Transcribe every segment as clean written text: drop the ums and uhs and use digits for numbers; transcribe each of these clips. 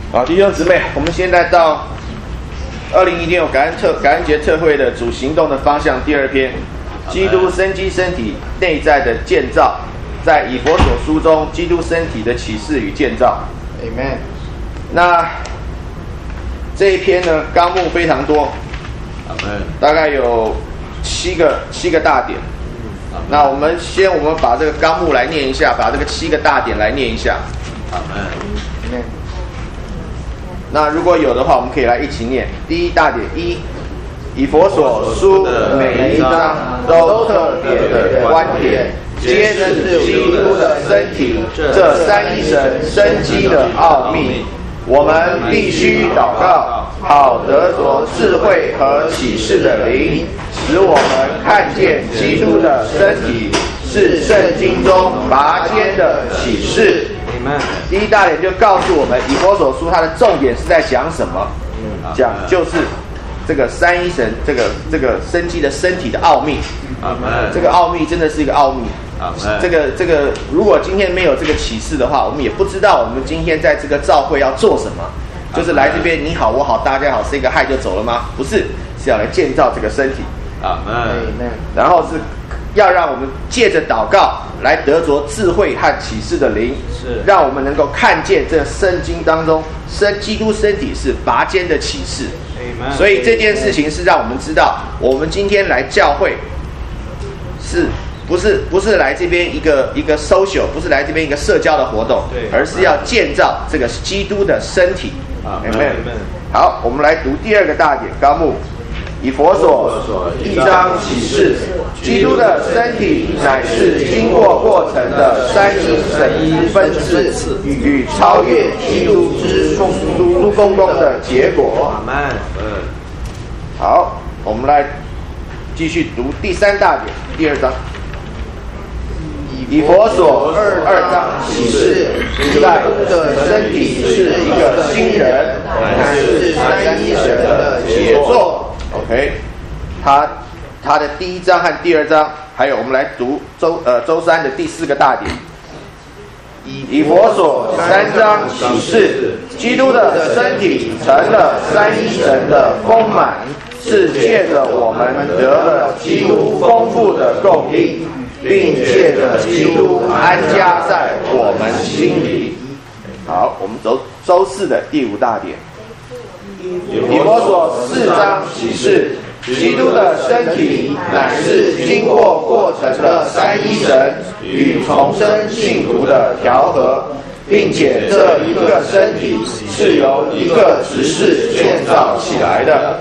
好，弟兄姊妹，我们现在到2016感恩节特会的主行动的方向第2篇，基督生机身体内在的建造，在以弗所书中基督身体的启示与建造。Amen。那这一篇呢，纲目非常多，大概有7个大点。那我们把这个纲目来念一下，把这个7个大点来念一下。Amen。那如果有的话，我们可以来一起念。第一大点1，以弗所书每一章都特别的观点，皆是基督的身体，这三一神生机的奥秘。我们必须祷告，好得着智慧和启示的灵，使我们看见基督的身体是圣经中拔尖的启示。第一大点就告诉我们，以弗所书它的重点是在讲什么？讲就是这个三一神，这个生机的身体的奥秘。这个奥秘真的是一个奥秘。这个，如果今天没有这个启示的话，我们也不知道我们今天在这个召会要做什么。就是来这边你好我好大家好 say 个 hi 就走了吗？不是，是要来建造这个身体。然后是要让我们借着祷告来得着智慧和启示的灵，是让我们能够看见这圣经当中基督身体是拔尖的启示。所以这件事情是让我们知道，我们今天来教会不是来这边一个 social， 不是来这边一个社交的活动，而是要建造这个基督的身体。Amen。好，我们来读第2个大点纲目。以弗所1章启示，基督的身体乃是经过程的三一神分次与超越基督之殊公的结果。好，我们来继续读第3大点，第2章。以弗所2章启示，在的身体是一个新人，乃是三一神的杰作。OK， 他的第1章和第2章，还有我们来读周3的第4个大点。以弗所3章启示，基督的身体成了三一神的丰满，是借着我们得了基督丰富的供应，并借着基督安家在我们心里。好，我们走周4的第5大点。以弗所4章启示，基督的身体乃是经过程的三一神与重生信徒的调和，并且这一个身体是由一个执事建造起来的。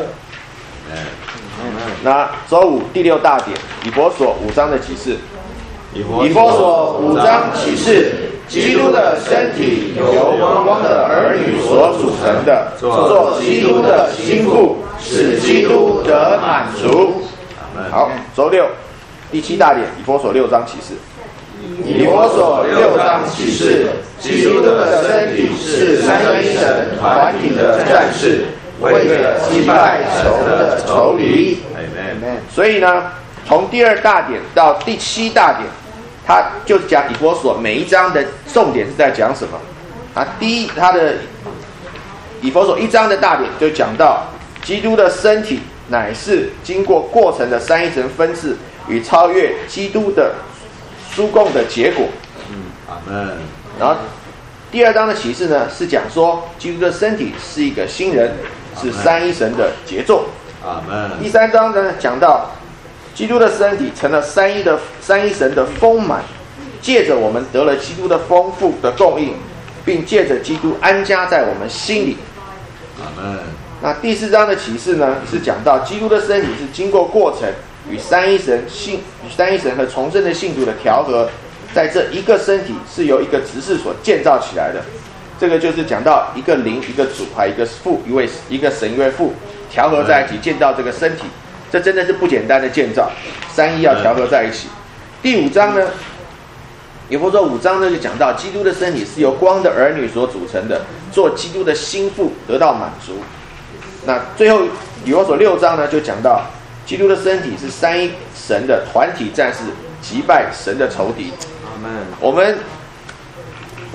那周5第6大点，以弗所5章的启示。以弗所5章启示，基督的身体由光的儿女所组成的，做基督的心腹，使基督得满足。好，周6第7大点，以弗所6章启示。以弗所6章启示，基督的身体是三一神团体的战士，为了击败仇的仇敌。所以呢，从第2大点到第7大点，他就讲以弗所每一章的重点是在讲什么？他的以弗所1章的大点就讲到基督的身体乃是经过程的三一神分次与超越基督的殊供的结果。然后第2章的启示呢，是讲说基督的身体是一个新人，是三一神的杰作。第3章呢，讲到基督的身体成了三一神的丰满，借着我们得了基督的丰富的供应，并借着基督安家在我们心里。那第4章的启示呢，是讲到基督的身体是经过程与三一神和重生的信徒的调和，在这一个身体是由一个执事所建造起来的。这个就是讲到一个灵一个主，还有一个父，一个神一位父调和在一起建造这个身体。这真的是不简单的建造，三一要调和在一起。第5章呢，以弗所5章呢就讲到基督的身体是由光的儿女所组成的，做基督的心腹得到满足。那最后以弗所6章呢就讲到基督的身体是三一神的团体战士，击败神的仇敌。我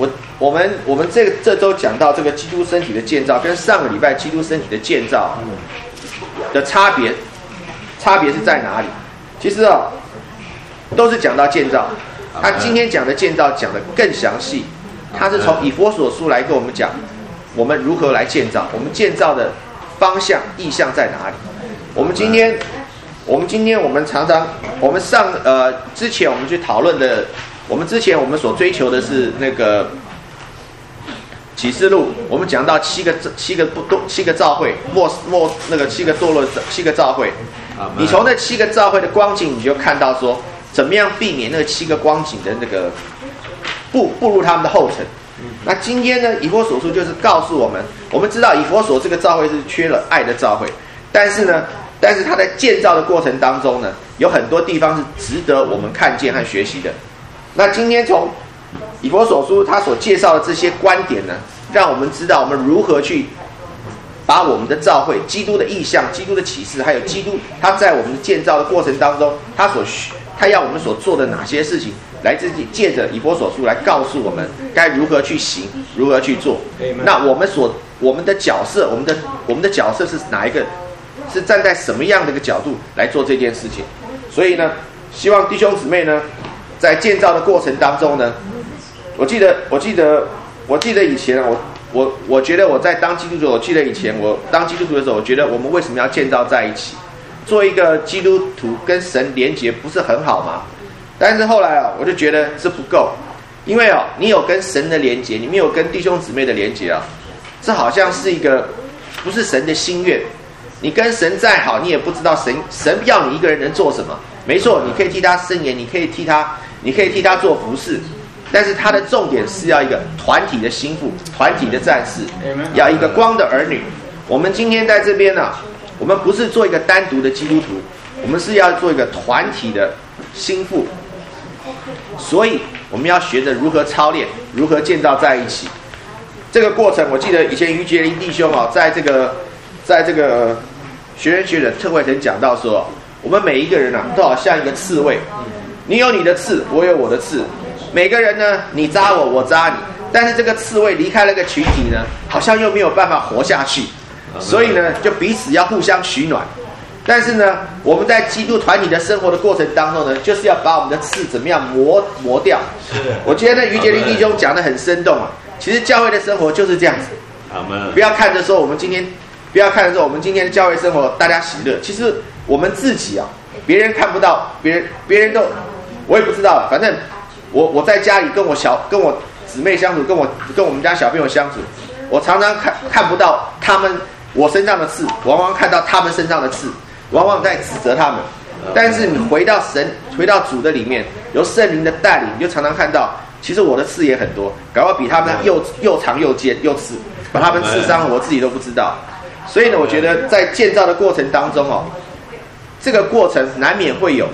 我们这周讲到这个基督身体的建造，跟上个礼拜基督身体的建造的差别是在哪里？其实都是讲到建造，他今天讲的建造讲得更详细，他是从以弗所书来跟我们讲我们如何来建造，我们建造的方向意向在哪里。我们今天我们常常之前我们去讨论的，之前我们所追求的是那个启示录，我们讲到七个召会，那个七个堕落7个召会，你从那7个召会的光景，你就看到说怎么样避免那7个光景的那个步入他们的后尘。那今天呢，以弗所书就是告诉我们，我们知道以弗所这个召会是缺了爱的召会，但是它在建造的过程当中呢，有很多地方是值得我们看见和学习的。那今天从以弗所书他所介绍的这些观点呢，让我们知道我们如何去把我们的召会、基督的意象、基督的启示，还有基督他在我们建造的过程当中，他要我们所做的哪些事情，来自己借着以弗所书来告诉我们该如何去行，如何去做。那我们的角色，我们的角色是哪一个？是站在什么样的一个角度来做这件事情？所以呢，希望弟兄姊妹呢，在建造的过程当中呢，我记得以前我觉得我在当基督徒，我记得以前我当基督徒的时候，我觉得我们为什么要建造在一起？做一个基督徒跟神连结不是很好吗？但是后来我就觉得这不够，因为你有跟神的连结，你没有跟弟兄姊妹的连结这好像是一个不是神的心愿。你跟神再好，你也不知道神要你一个人能做什么。没错，你可以替他伸言，你可以替他做服事，但是他的重点是要一个团体的心腹，团体的战士，要一个光的儿女。我们今天在这边我们不是做一个单独的基督徒，我们是要做一个团体的心腹。所以我们要学着如何操练，如何建造在一起。这个过程，我记得以前于杰林弟兄在这个学人学者特会曾讲到说，我们每一个人都好像一个刺猬，你有你的刺，我有我的刺，每个人呢，你扎我，我扎你，但是这个刺猬离开了个群体呢，好像又没有办法活下去，所以呢，就彼此要互相取暖。但是呢，我们在基督团体的生活的过程当中呢，就是要把我们的刺怎么样磨掉。我觉得于杰林弟兄讲得很生动其实教会的生活就是这样子。不要看着说我们今天的教会生活大家喜乐，其实我们自己别人看不到，别人都我也不知道了。反正我在家里跟我姊妹相处，跟我们家小朋友相处，我常常看不到我身上的刺，往往看到他们身上的刺，往往在指责他们。但是你回到主的里面，由圣灵的带领，你就常常看到，其实我的刺也很多，搞不好比他们又长又尖又刺，把他们刺伤了，我自己都不知道。所以呢，我觉得在建造的过程当中这个过程难免会有，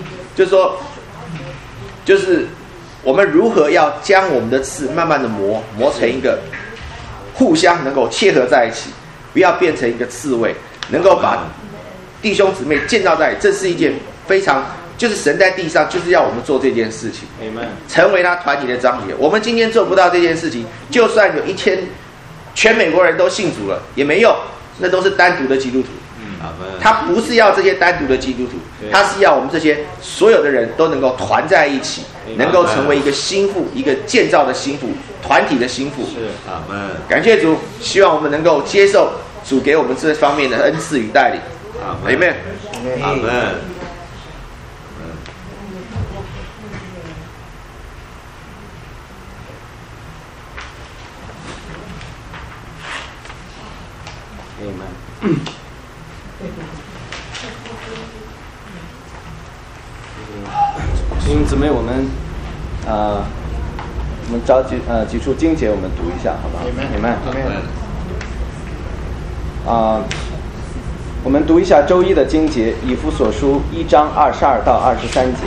就是我们如何要将我们的刺慢慢的磨成一个互相能够切合在一起，不要变成一个刺猬，能够把弟兄姊妹建造在一起。这是一件非常，就是神在地上就是要我们做这件事情，成为他团体的彰显。我们今天做不到这件事情，就算有全美国人都信主了也没用，那都是单独的基督徒。他不是要这些单独的基督徒，他是要我们这些所有的人都能够团在一起，能够成为一个心腹，一个建造的心腹，团体的心腹。感谢主，希望我们能够接受主给我们这方面的恩赐与带领。阿们。阿们。 弟兄姊妹，我们找几处经节，我们读一下，好不好？我们读一下周一的经节，以弗所书1章22到23节。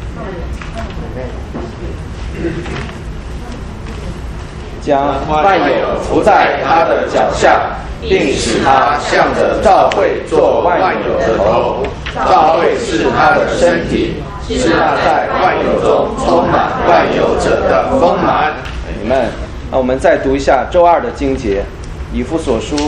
将万有伏在他的脚下，并使他向着召会做万有的头。召会是他的身体，是那在万有中充满万有者的丰满。 们。那我们再读一下周二的经节，以弗所书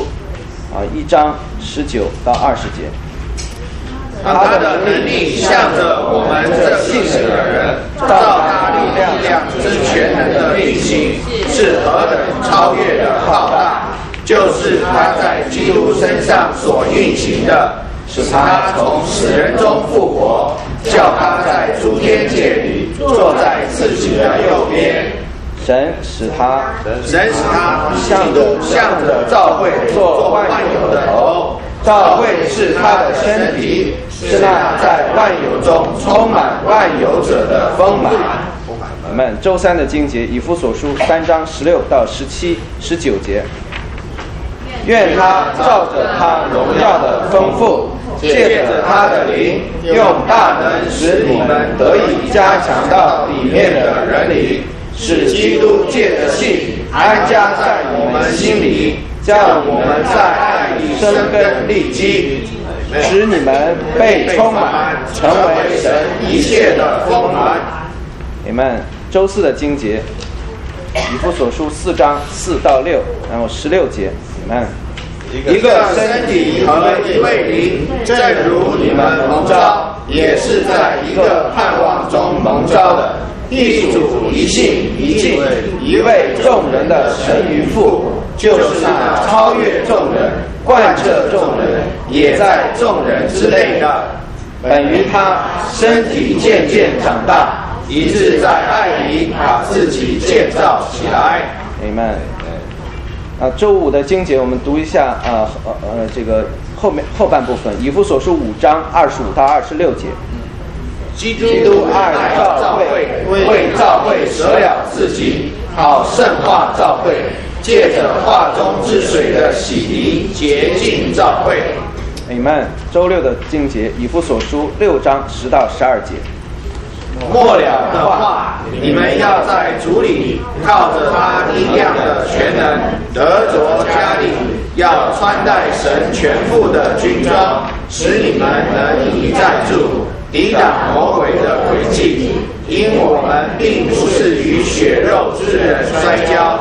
1章19到20节。 他的能力向着我们这信的人，照他力量之全能的运行，是何等超越的浩大，就是他在基督身上所运行的，使他从死人中复活，叫他在诸天界里坐在自己的右边。 神使他向着教会做万有的头，教会是他的身体，是那在万有中充满万有者的丰满。 我们周三的经节，以弗所书3章16到17、19节。愿他照着他荣耀的丰富，借着他的灵，用大能使你们得以加强到里面的人里， 使基督借着信安家在我们心里，叫我们在爱里生根立基， 使你们被充满， 成为神一切的丰满。 你们周四的经节，以弗所书4章4到6，然后16节。你们一个身体和一位灵，正如你们蒙召，也是在一个盼望中蒙召的。一主一信一敬，一位众人的神与父，就是那超越众人、贯彻众人，也在众人之内的。本于他身体渐渐长大，以致在爱里把自己建造起来。 阿们。周五的经节我们读一下这个后半部分，以弗所书5章25到26节。 基督爱教会，为教会舍了自己，好圣化教会，借着化中之水的洗涤洁净教会。 阿们。周六的经节，以弗所书6章10到12节。 末了的话，你们要在主里靠着他力量的全能得着加力，要穿戴神全副的军装，使你们能以站住，抵挡魔鬼的诡计。因我们并不是与血肉之人摔跤。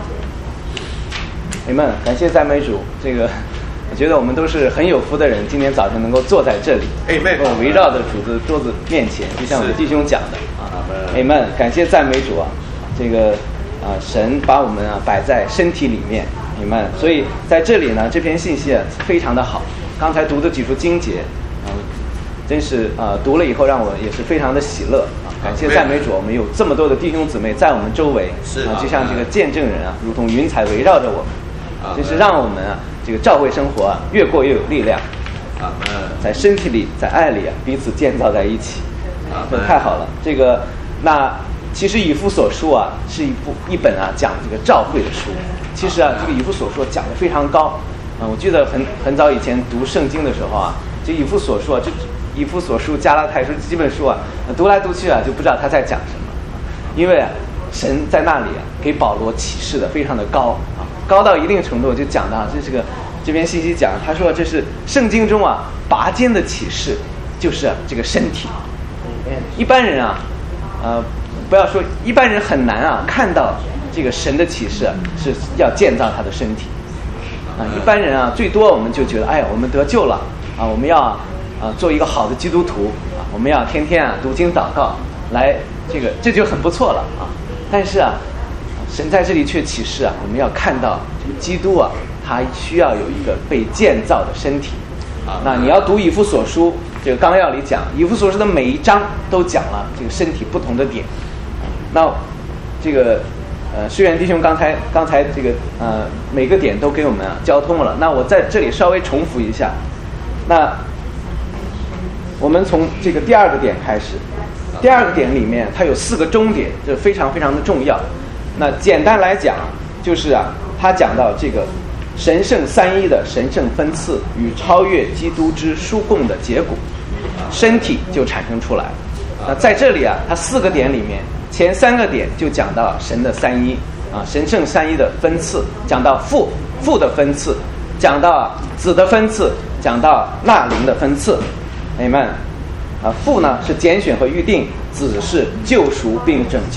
阿们。感谢赞美主。我觉得我们都是很有福的人，今天早晨能够坐在这里，围绕着主的桌子面前，就像我们弟兄讲的阿们。感谢赞美主啊！神把我们摆在身体里面，阿们。所以在这里呢，这篇信息非常的好。刚才读的几处经节真是读了以后让我也是非常的喜乐啊！感谢赞美主，我们有这么多的弟兄姊妹在我们周围就像这个见证人如同云彩围绕着我们，真是让我们这个教会生活越过越有力量。在身体里，在爱里彼此建造在一起，这太好了。那其实以弗所书是一本讲这个教会的书。其实这个以弗所书讲得非常高我记得很早以前读圣经的时候这以弗所书以弗所书、加拉太书几本书读来读去就不知道他在讲什么，因为神在那里给保罗启示的非常的高高到一定程度，就讲到这篇信息讲，他说这是圣经中拔尖的启示，就是这个身体。一般人不要说一般人很难看到这个神的启示是要建造他的身体一般人最多我们就觉得我们得救了我们要做一个好的基督徒我们要天天读经祷告来这就很不错了但是神在这里却启示我们要看到基督他需要有一个被建造的身体那你要读以弗所书这个纲要里讲，以弗所书的每一章都讲了这个身体不同的点那虽然弟兄刚才每个点都给我们交通了，那我在这里稍微重复一下。那我们从这个第二个点开始，第二个点里面它有4个中点，这非常非常的重要。那简单来讲就是他讲到这个神圣三一的神圣分赐与超越基督之殊共的结果，身体就产生出来。那在这里它4个点里面，前3个点就讲到神的三一神圣三一的分赐，讲到父的分赐，讲到子的分赐，讲到那灵的分赐。阿们。父呢是拣选和预定，子是救赎并拯救，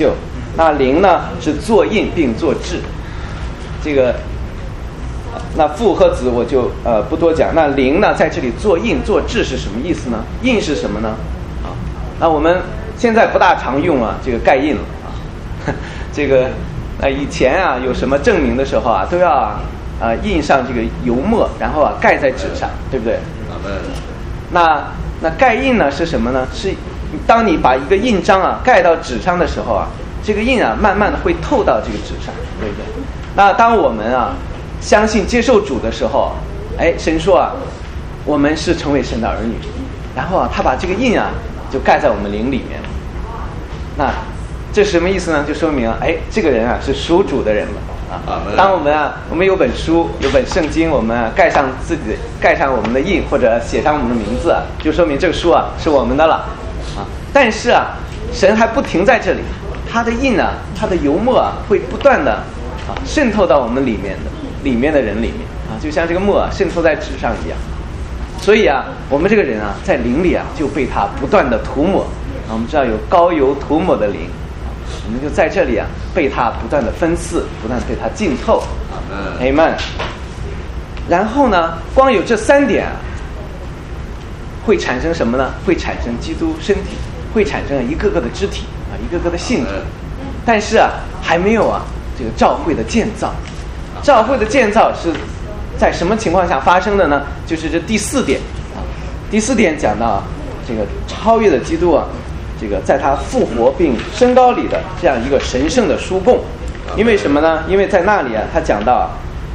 那灵呢是作印并作制。这个那父和子我就不多讲。那灵呢在这里作印作制是什么意思呢？印是什么呢？那我们现在不大常用这个盖印了这个以前有什么证明的时候都要印上这个油墨，然后盖在纸上，对不对？那盖印呢是什么呢？是当你把一个印章盖到纸上的时候这个印慢慢的会透到这个纸上，对不对？那当我们相信接受主的时候，神说我们是成为神的儿女，然后他把这个印就盖在我们灵里面。那这是什么意思呢？就说明这个人是属主的人了当我们有本书，有本圣经，我们盖上我们的印，或者写上我们的名字，就说明这个书是我们的了但是神还不停在这里，他的印他的油墨会不断的渗透到我们里面的人里面就像这个墨渗透在纸上一样。所以我们这个人在灵里就被他不断的涂抹我们知道有膏油涂抹的灵，我们就在这里被他不断的分赐，不断被他浸透。Amen。然后呢，光有这3点会产生什么呢？会产生基督身体，会产生一个个的肢体一个个的信徒。但是还没有这个教会的建造。教会的建造是在什么情况下发生的呢？就是这第4点第4点讲到这个超越的基督这个在他复活并升高里的这样一个神圣的殊供。因为什么呢？因为在那里他讲到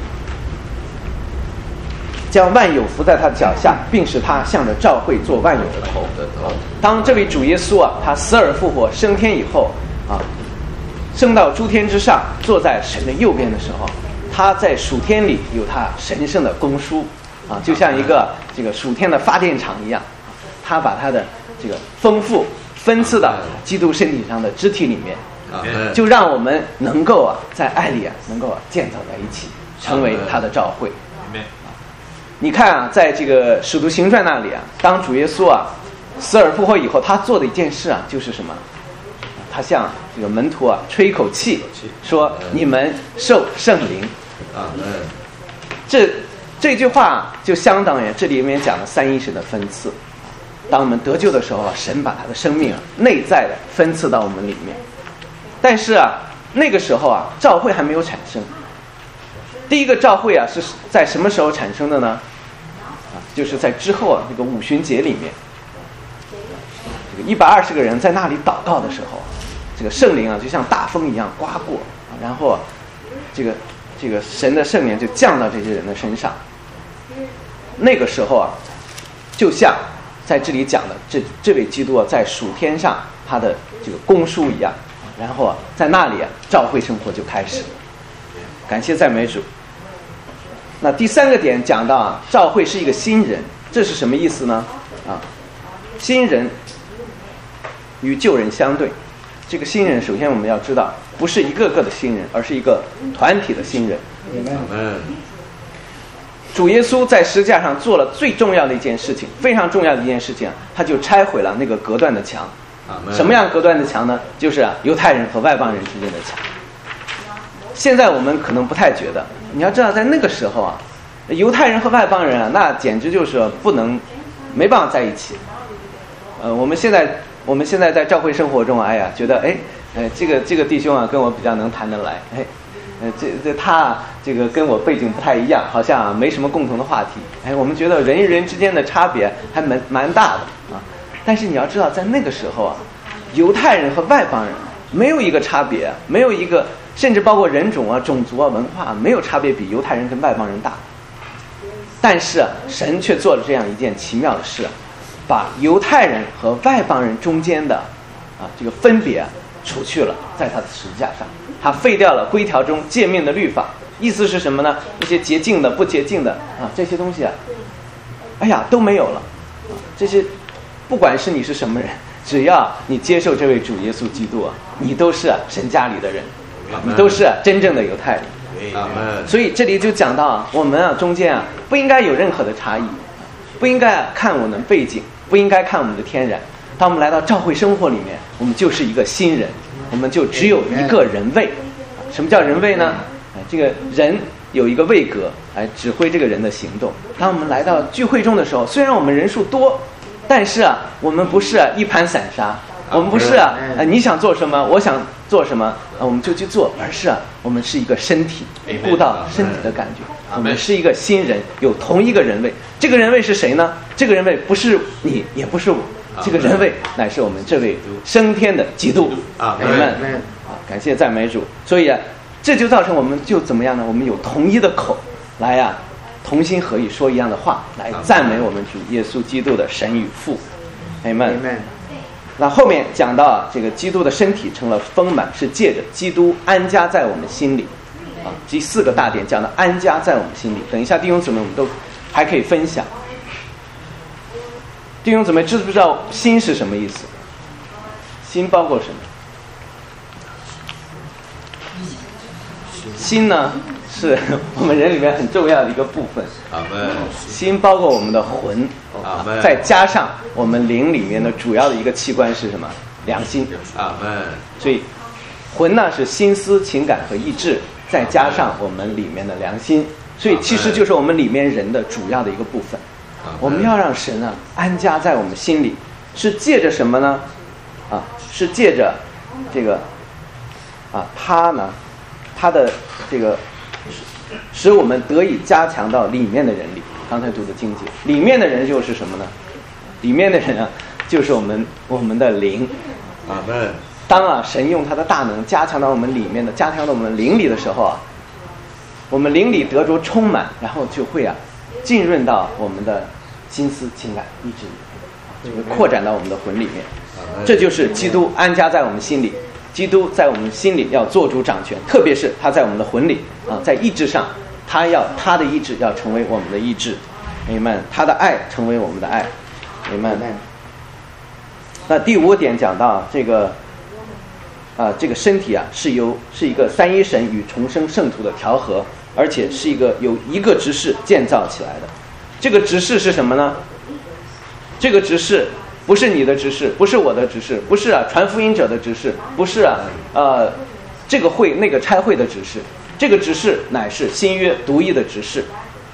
将万有伏在他脚下，并使他向着教会做万有的头。当这位主耶稣他死而复活升天以后升到诸天之上，坐在神的右边的时候，他在属天里有他神圣的公书就像一个这个属天的发电厂一样，他把他的这个丰富分赐到基督身体上的肢体里面，就让我们能够在爱里能够建造在一起，成为他的教会。你看在这个使徒行传那里当主耶稣死而复活以后，他做的一件事就是什么？他向这个门徒吹一口气，说你们受圣灵。这句话就相当于这里面讲的三一神的分赐。当我们得救的时候神把他的生命内在的分赐到我们里面。但是那个时候教会还没有产生。第一个教会是在什么时候产生的呢？就是在之后这个五旬节里面，这个120个人在那里祷告的时候，这个圣灵就像大风一样刮过，然后这个神的圣灵就降到这些人的身上。那个时候就像在这里讲的这位基督在属天上他的这个公书一样，然后在那里教会生活就开始。感谢赞美主。那第3个点讲到教会是一个新人，这是什么意思呢？新人与旧人相对。这个新人首先我们要知道不是一个个的新人，而是一个团体的新人。主耶稣在十字架上做了最重要的一件事情，非常重要的一件事情，他就拆毁了那个隔断的墙。什么样隔断的墙呢？就是犹太人和外邦人之间的墙。现在我们可能不太觉得，你要知道在那个时候犹太人和外邦人那简直就是没办法在一起。我们现在在教会生活中觉得这个弟兄跟我比较能谈得来，他这个跟我背景不太一样，好像没什么共同的话题。我们觉得人与人之间的差别还蛮大的但是你要知道在那个时候犹太人和外邦人没有一个差别，没有一个，甚至包括人种种族文化没有差别比犹太人跟外邦人大。但是神却做了这样一件奇妙的事，把犹太人和外邦人中间的这个分别除去了，在他的十字架上他废掉了规条中诫命的律法。意思是什么呢？那些洁净的不洁净的这些东西都没有了这些不管是你是什么人，只要你接受这位主耶稣基督你都是神家里的人，你都是真正的犹太人。所以这里就讲到我们中间不应该有任何的差异，不应该看我们背景，不应该看我们的天然。当我们来到教会生活里面，我们就是一个新人。 我们就只有一个人位。什么叫人位呢？这个人有一个位格来指挥这个人的行动。当我们来到聚会中的时候，虽然我们人数多，但是我们不是一盘散沙，我们不是你想做什么我想做什么我们就去做，而是我们是一个身体，顾到身体的感觉。我们是一个新人，有同一个人位。这个人位是谁呢？这个人位不是你，也不是我，这个人位乃是我们这位升天的基督。阿们。感谢赞美主。所以这就造成我们就怎么样呢？我们有同一的口来同心合意说一样的话，来赞美我们主耶稣基督的神与父。阿们。那后面讲到这个基督的身体成了丰满，是借着基督安家在我们心里。第4个大点讲的安家在我们心里。等一下弟兄姊妹我们都还可以分享。弟兄姊妹知不知道心是什么意思？心包括什么？心呢是我们人里面很重要的一个部分。心包括我们的魂，再加上我们灵里面的主要的一个器官是什么？良心。所以魂呢是心思情感和意志，再加上我们里面的良心，所以其实就是我们里面人的主要的一个部分。我们要让神安家在我们心里，是借着什么呢？是借着这个他的这个使我们得以加强到里面的人里。刚才读的经节，里面的人就是什么呢？里面的人就是我们的灵。阿们。当神用他的大能加强到我们里面的，加强到我们灵里的时候我们灵里得着充满，然后就会浸润到我们的心思情感意志里，就会扩展到我们的魂里面。这就是基督安家在我们心里。基督在我们心里要做主掌权，特别是他在我们的魂里在意志上，他的意志要成为我们的意志。阿们。他的爱成为我们的爱。阿们。那第5个点讲到这个身体是一个三一神与重生圣徒的调和，而且是由一个执事建造起来的。这个执事是什么呢？这个执事不是你的执事，不是我的执事，不是传福音者的执事，不是这个会那个差会的执事。这个执事乃是新约独一的执事。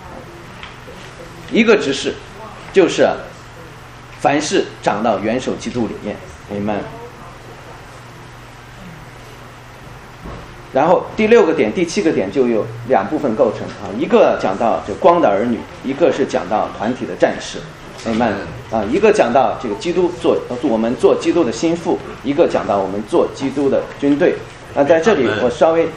一个执事就是凡事长到元首基督里面。阿们。然后第6个点第7个点就有2部分构成一个讲到这光的儿女，一个是讲到团体的战士。阿们。一个讲到这个基督我们做基督的心腹，一个讲到我们做基督的军队。在这里我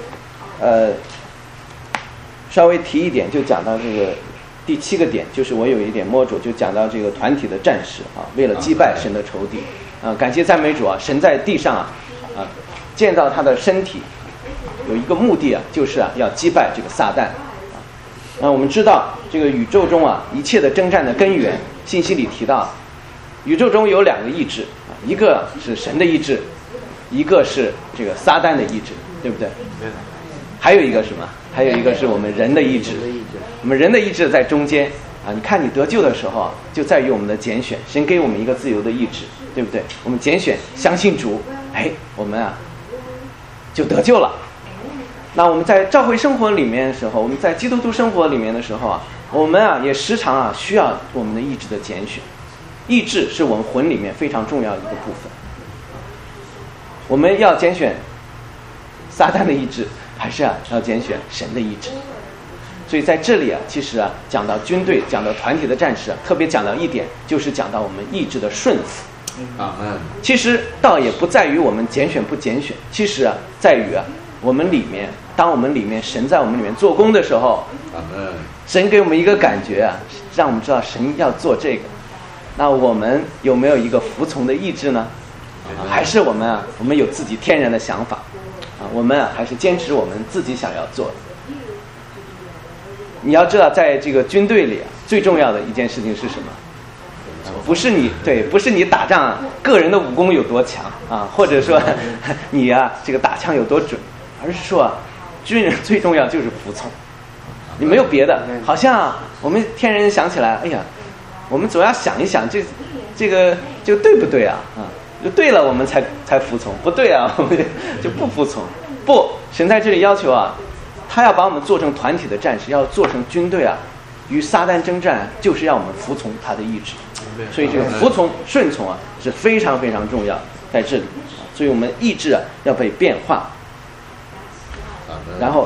稍微提一点，就讲到这个第7个点，就是我有一点摸着，就讲到这个团体的战士为了击败神的仇敌感谢赞美主神在地上建造他的身体有一个目的就是要击败这个撒旦。我们知道这个宇宙中一切的征战的根源，信息里提到宇宙中有2个意志一个是神的意志，一个是这个撒旦的意志，对不对？还有一个什么？还有一个是我们人的意志。我们人的意志在中间你看你得救的时候就在于我们的拣选，神给我们一个自由的意志，对不对？我们拣选相信主，我们就得救了。那我们在教会生活里面的时候，我们在基督徒生活里面的时候我们也时常需要我们的意志的拣选。意志是我们魂里面非常重要的一个部分。我们要拣选撒旦的意志，还是要拣选神的意志？所以在这里其实讲到军队，讲到团体的战士特别讲到一点，就是讲到我们意志的顺服。其实倒也不在于我们拣选不拣选，其实在于我们里面，当我们里面神在我们里面做工的时候，神给我们一个感觉让我们知道神要做这个，那我们有没有一个服从的意志呢？还是我们有自己天然的想法我们还是坚持我们自己想要做的。你要知道在这个军队里最重要的一件事情是什么？不是你打仗个人的武功有多强或者说你这个打枪有多准，而是说军人最重要就是服从。你没有别的，好像我们天人想起来，我们总要想一想这个对不对就对了，我们才服从；不对啊，我们就不服从。不，神在这里要求啊，他要把我们做成团体的战士，要做成军队啊，与撒旦征战，就是要我们服从他的意志。所以这个服从、顺从啊，是非常非常重要，在这里。所以我们意志啊要被变化。然后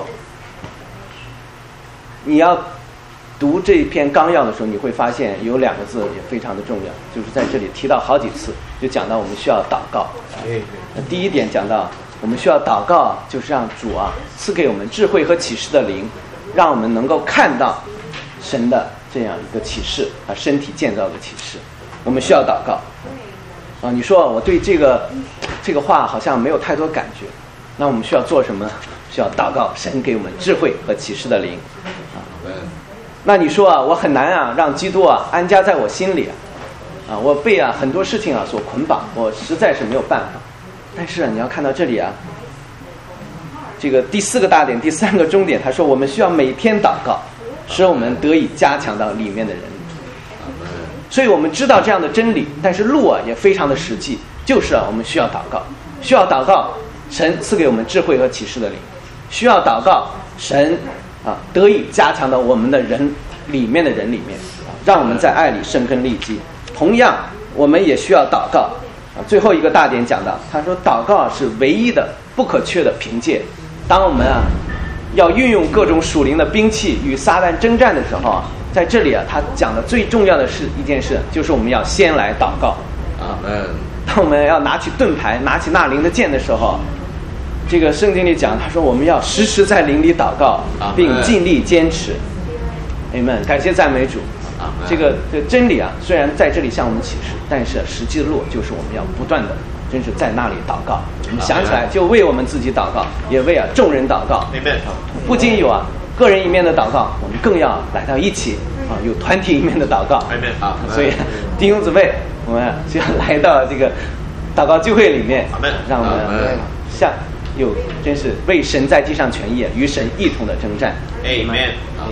你要读这篇纲要的时候，你会发现有2个字也非常的重要，就是在这里提到好几次，就讲到我们需要祷告。第一点讲到我们需要祷告，就是让主啊赐给我们智慧和启示的灵，让我们能够看到神的这样一个启示啊，身体建造的启示。我们需要祷告啊。你说我对这个话好像没有太多感觉，那我们需要做什么呢？需要祷告，神给我们智慧和启示的灵啊。那你说啊，我很难啊让基督啊安家在我心里啊，我被很多事情啊所捆绑，我实在是没有办法。但是你要看到这里啊，这个第4个大点，第3个终点，他说我们需要每天祷告，使我们得以加强到里面的人。所以我们知道这样的真理，但是路啊也非常的实际，就是我们需要祷告，需要祷告神赐给我们智慧和启示的灵，需要祷告神啊得以加强到我们的人里面的人里面啊，让我们在爱里生根立基。同样我们也需要祷告啊。最后一个大点讲到，他说祷告是唯一的不可缺的凭借。当我们要运用各种属灵的兵器与撒旦征战的时候在这里他讲的最重要的是一件事，就是我们要先来祷告。当我们要拿起盾牌，拿起那灵的剑的时候，这个圣经里讲，他说我们要时时在灵里祷告，并尽力坚持。Amen， 感谢赞美主。这个真理虽然在这里向我们启示，但是实际的路就是我们要不断的真是在那里祷告。我们想起来就为我们自己祷告，也为众人祷告。不仅有个人一面的祷告，我们更要来到一起有团体一面的祷告。所以弟兄姊妹，我们就要来到这个祷告聚会里面，让我们像有真是为神在地上权益，与神一同的征战。 Amen。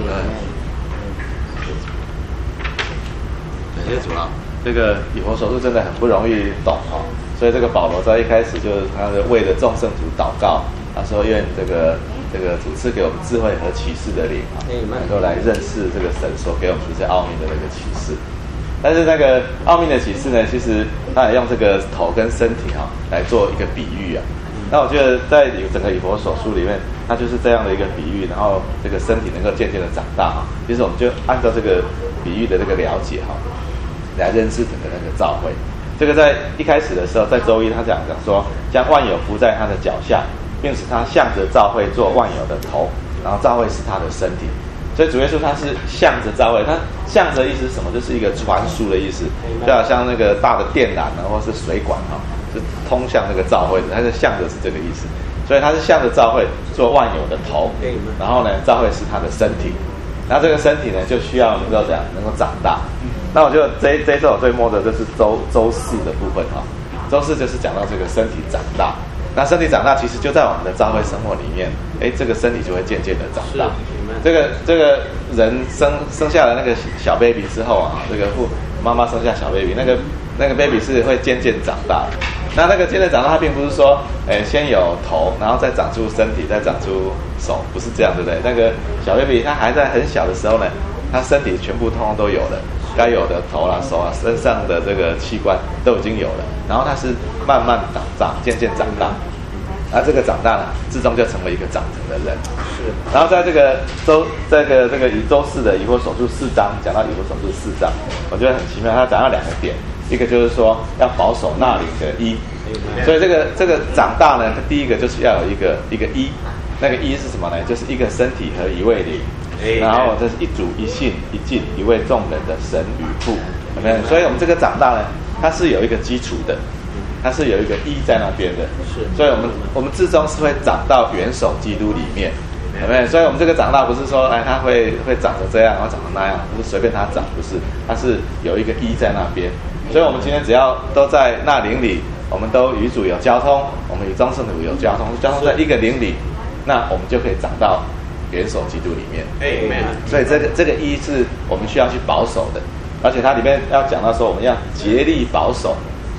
感谢主啊！这个以弗所书真的很不容易懂所以这个保罗在一开始就是他的为了众圣徒祷告，他说愿这个主赐给我们智慧和启示的灵能够来认识这个神所给我们这些奥秘的那个启示。但是那个奥秘的启示呢，其实他也用这个头跟身体来做一个比喻那我觉得在整个以弗所书里面，它就是这样的一个比喻，然后这个身体能够渐渐的长大其实我们就按照这个比喻的这个了解来认识整个那个教会。这个在一开始的时候，在周一他讲说，将万有伏在他的脚下，并使他向着教会做万有的头，然后教会是他的身体。所以主耶稣他是向着教会，他向着意思是什么？就是一个传输的意思，就好像那个大的电缆或是水管是通向那个教会的，他是向着是这个意思。所以他是向着教会做万有的头，然后呢，教会是他的身体。然后这个身体呢，就需要能够这样能够长大。那我觉得这一周我最摸的就是周四的部分周四就是讲到这个身体长大。那身体长大其实就在我们的教会生活里面，这个身体就会渐渐的长大。这个人生下了那个小 baby 之后这个妈妈生下小 baby， 那个 baby 是会渐渐长大的。那个渐渐长大，它并不是说先有头，然后再长出身体，再长出手，不是这样，对不对？那个小 baby 他还在很小的时候呢，他身体全部通通都有了，该有的头手身上的这个器官都已经有了，然后他是慢慢长，渐渐长大，而这个长大呢，最终就成为一个长成的人。是。然后在这个以周四的以弗所书4章讲到以弗所书4章，我觉得很奇妙，他讲到2个点，一个就是说要保守那灵的一，所以这个长大呢，第一个就是要有一个一，那个一是什么呢？就是一个身体和一位灵。然后这是一主一信一敬一位众人的神与父，有没有？所以我们这个长大呢，它是有一个基础的，它是有一个一在那边的，是。所以我们至终是会长到元首基督里面，有没有？所以我们这个长大不是说它会长成这样，然后长成那样，不是随便它长，不是，它是有一个一在那边。所以我们今天只要都在那灵里，我们都与主有交通，我们与众圣徒有交通在一个灵里，那我们就可以长到元首基督里面。所以这个一是我们需要去保守的，而且它里面要讲到说我们要竭力保守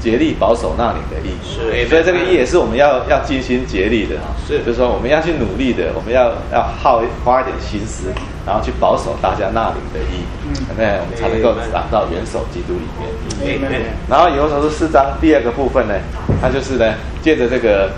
竭力保守那领的义。 是， 所以这个义也是我们要尽心竭力的是， 就是说我们要去努力的，我们要花一点心思，然后去保守大家那领的义，那我们才能够长到元首基督里面。然后以弗所书4章第2个部分呢，它就是呢，借着这个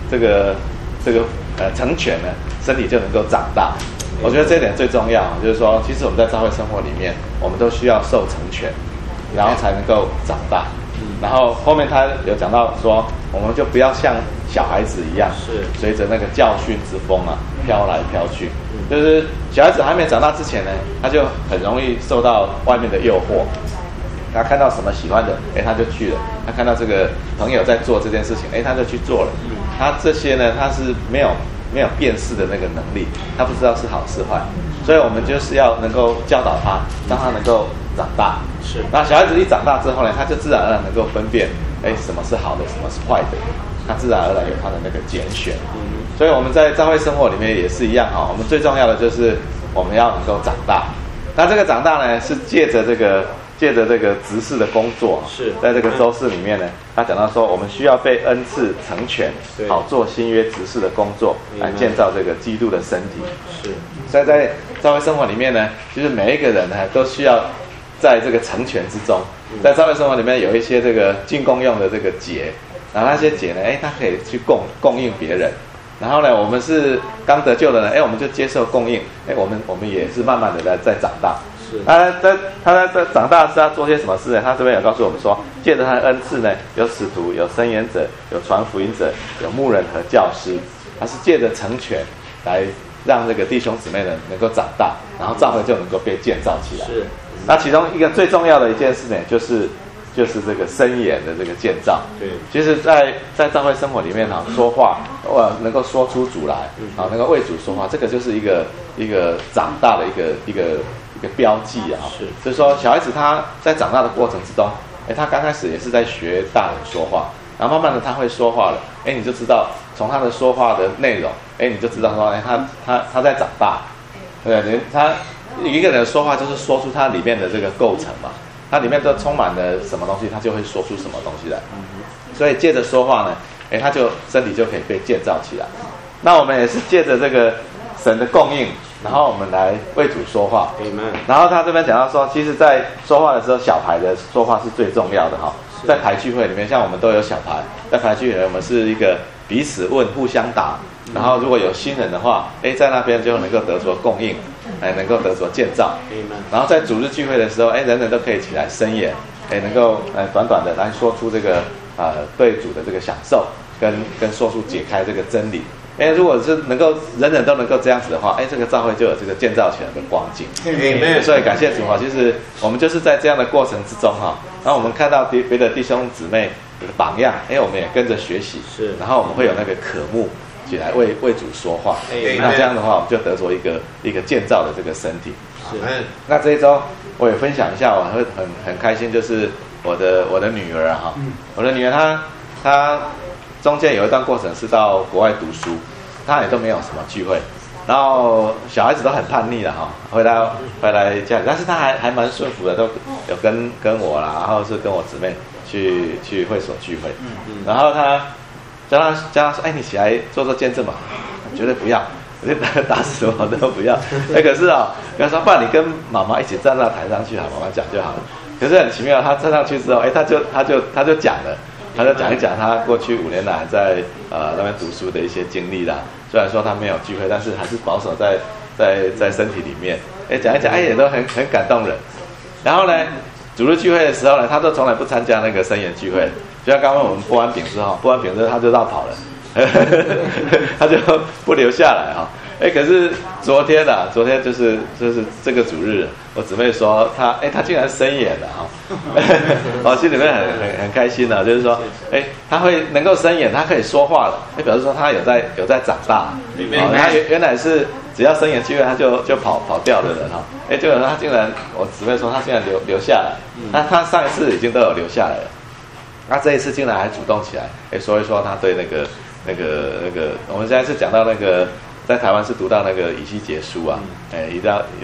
成全呢，身体就能够长大。我觉得这一点最重要，就是说，其实我们在教会生活里面，我们都需要受成全，然后才能够长大。然后后面他有讲到说，我们就不要像小孩子一样， 是随着那个教训之风啊飘来飘去。就是小孩子还没长大之前呢，他就很容易受到外面的诱惑。他看到什么喜欢的，他就去了。他看到这个朋友在做这件事情，他就去做了。他这些呢，他是没有辨识的那个能力，他不知道是好是坏。所以我们就是要能够教导他，让他能够长大。 是。 那小孩子一长大之后呢，他就自然而然能够分辨，什么是好的，什么是坏的。他自然而然有他的那个拣选。所以我们在教会生活里面也是一样哈。我们最重要的就是我们要能够长大。那这个长大呢，是借着这个执事的工作， 是在这个周四里面呢，他讲到说，我们需要被恩赐成全，好做新约执事的工作，来建造这个基督的身体。 是， 所以在教会生活里面呢，其实每一个人呢，都需要在这个成全之中。在教会生活里面有一些这个进贡用的这个节，然后那些节呢，他可以去供应别人。然后呢，我们是刚得救的人，我们就接受供应，我们也是慢慢的在长大。 是， 他在长大是要做些什么事呢？他这边有告诉我们说，借着他的恩赐呢，有使徒，有申言者，有传福音者，有牧人和教师。他是借着成全来让这个弟兄姊妹呢能够长大，然后教会就能够被建造起来。 是， 那其中一个最重要的一件事呢，就是这个申言的这个建造。 对， 其实在教会生活里面说话，能够说出主来，能够为主说话，这个就是一个长大的一个标记啊。是，就是说小孩子他在长大的过程之中，他刚开始也是在学大人说话，然后慢慢的他会说话了，你就知道从他的说话的内容，你就知道说，他在长大。对，他一个人的说话就是说出他里面的这个构成嘛。它里面都充满了什么东西，他就会说出什么东西来。所以借着说话呢，他就身体就可以被建造起来。那我们也是借着这个神的供应，然后我们来为主说话。然后他这边讲到说，其实在说话的时候，小牌的说话是最重要的哈。在牌聚会里面，像我们都有小牌，在牌聚会我们是一个彼此问、互相答。然后如果有新人的话，在那边就能够得着供应，能够得着建造。然后在主日聚会的时候，人人都可以起来申言，能够短短的来说出这个对主的这个享受，跟说出解开这个真理。如果是能够人人都能够这样子的话，这个教会就有这个建造起来的光景。所以感谢主哈，就是我们就是在这样的过程之中哈，然后我们看到别的弟兄姊妹的榜样，我们也跟着学习，是，然后我们会有那个渴慕起来为主说话。那这样的话，我们就得着一个建造的这个身体。是。那这一周我也分享一下，我会很开心，就是我的女儿哈，我的女儿她中间有一段过程是到国外读书，她也都没有什么聚会，然后小孩子都很叛逆了哈，回来家里，但是她还蛮顺服的，都有跟我啦，然后是跟我姊妹去会所聚会，然后她叫他说，你起来做见证吧，绝对不要，我就打死我都不要。可是跟他说，不然你跟妈妈一起站到台上去，好，妈妈讲就好了。可是很奇妙，他站上去之后，他就讲了，他就讲一讲他过去5年来在那边读书的一些经历啦。虽然说他没有聚会，但是还是保守在身体里面。讲一讲，也都很感动人。然后呢，主日聚会的时候呢，他都从来不参加那个申言聚会。就像刚刚我们剥完饼之后，他就绕跑了，他就不留下来哈。可是昨天就是这个主日，我姊妹说他竟然申言了哈，我心里面很开心的，就是说他会能够申言，他可以说话了，表示说他有在长大。他原来是只要申言聚会他就跑掉的人哈，结果他竟然，我姊妹说他竟然留下来，那他上一次已经都有留下来了。那这一次竟然还主动起来，说一说他对那个，我们现在是讲到那个，在台湾是读到那个以西结书啊，一定要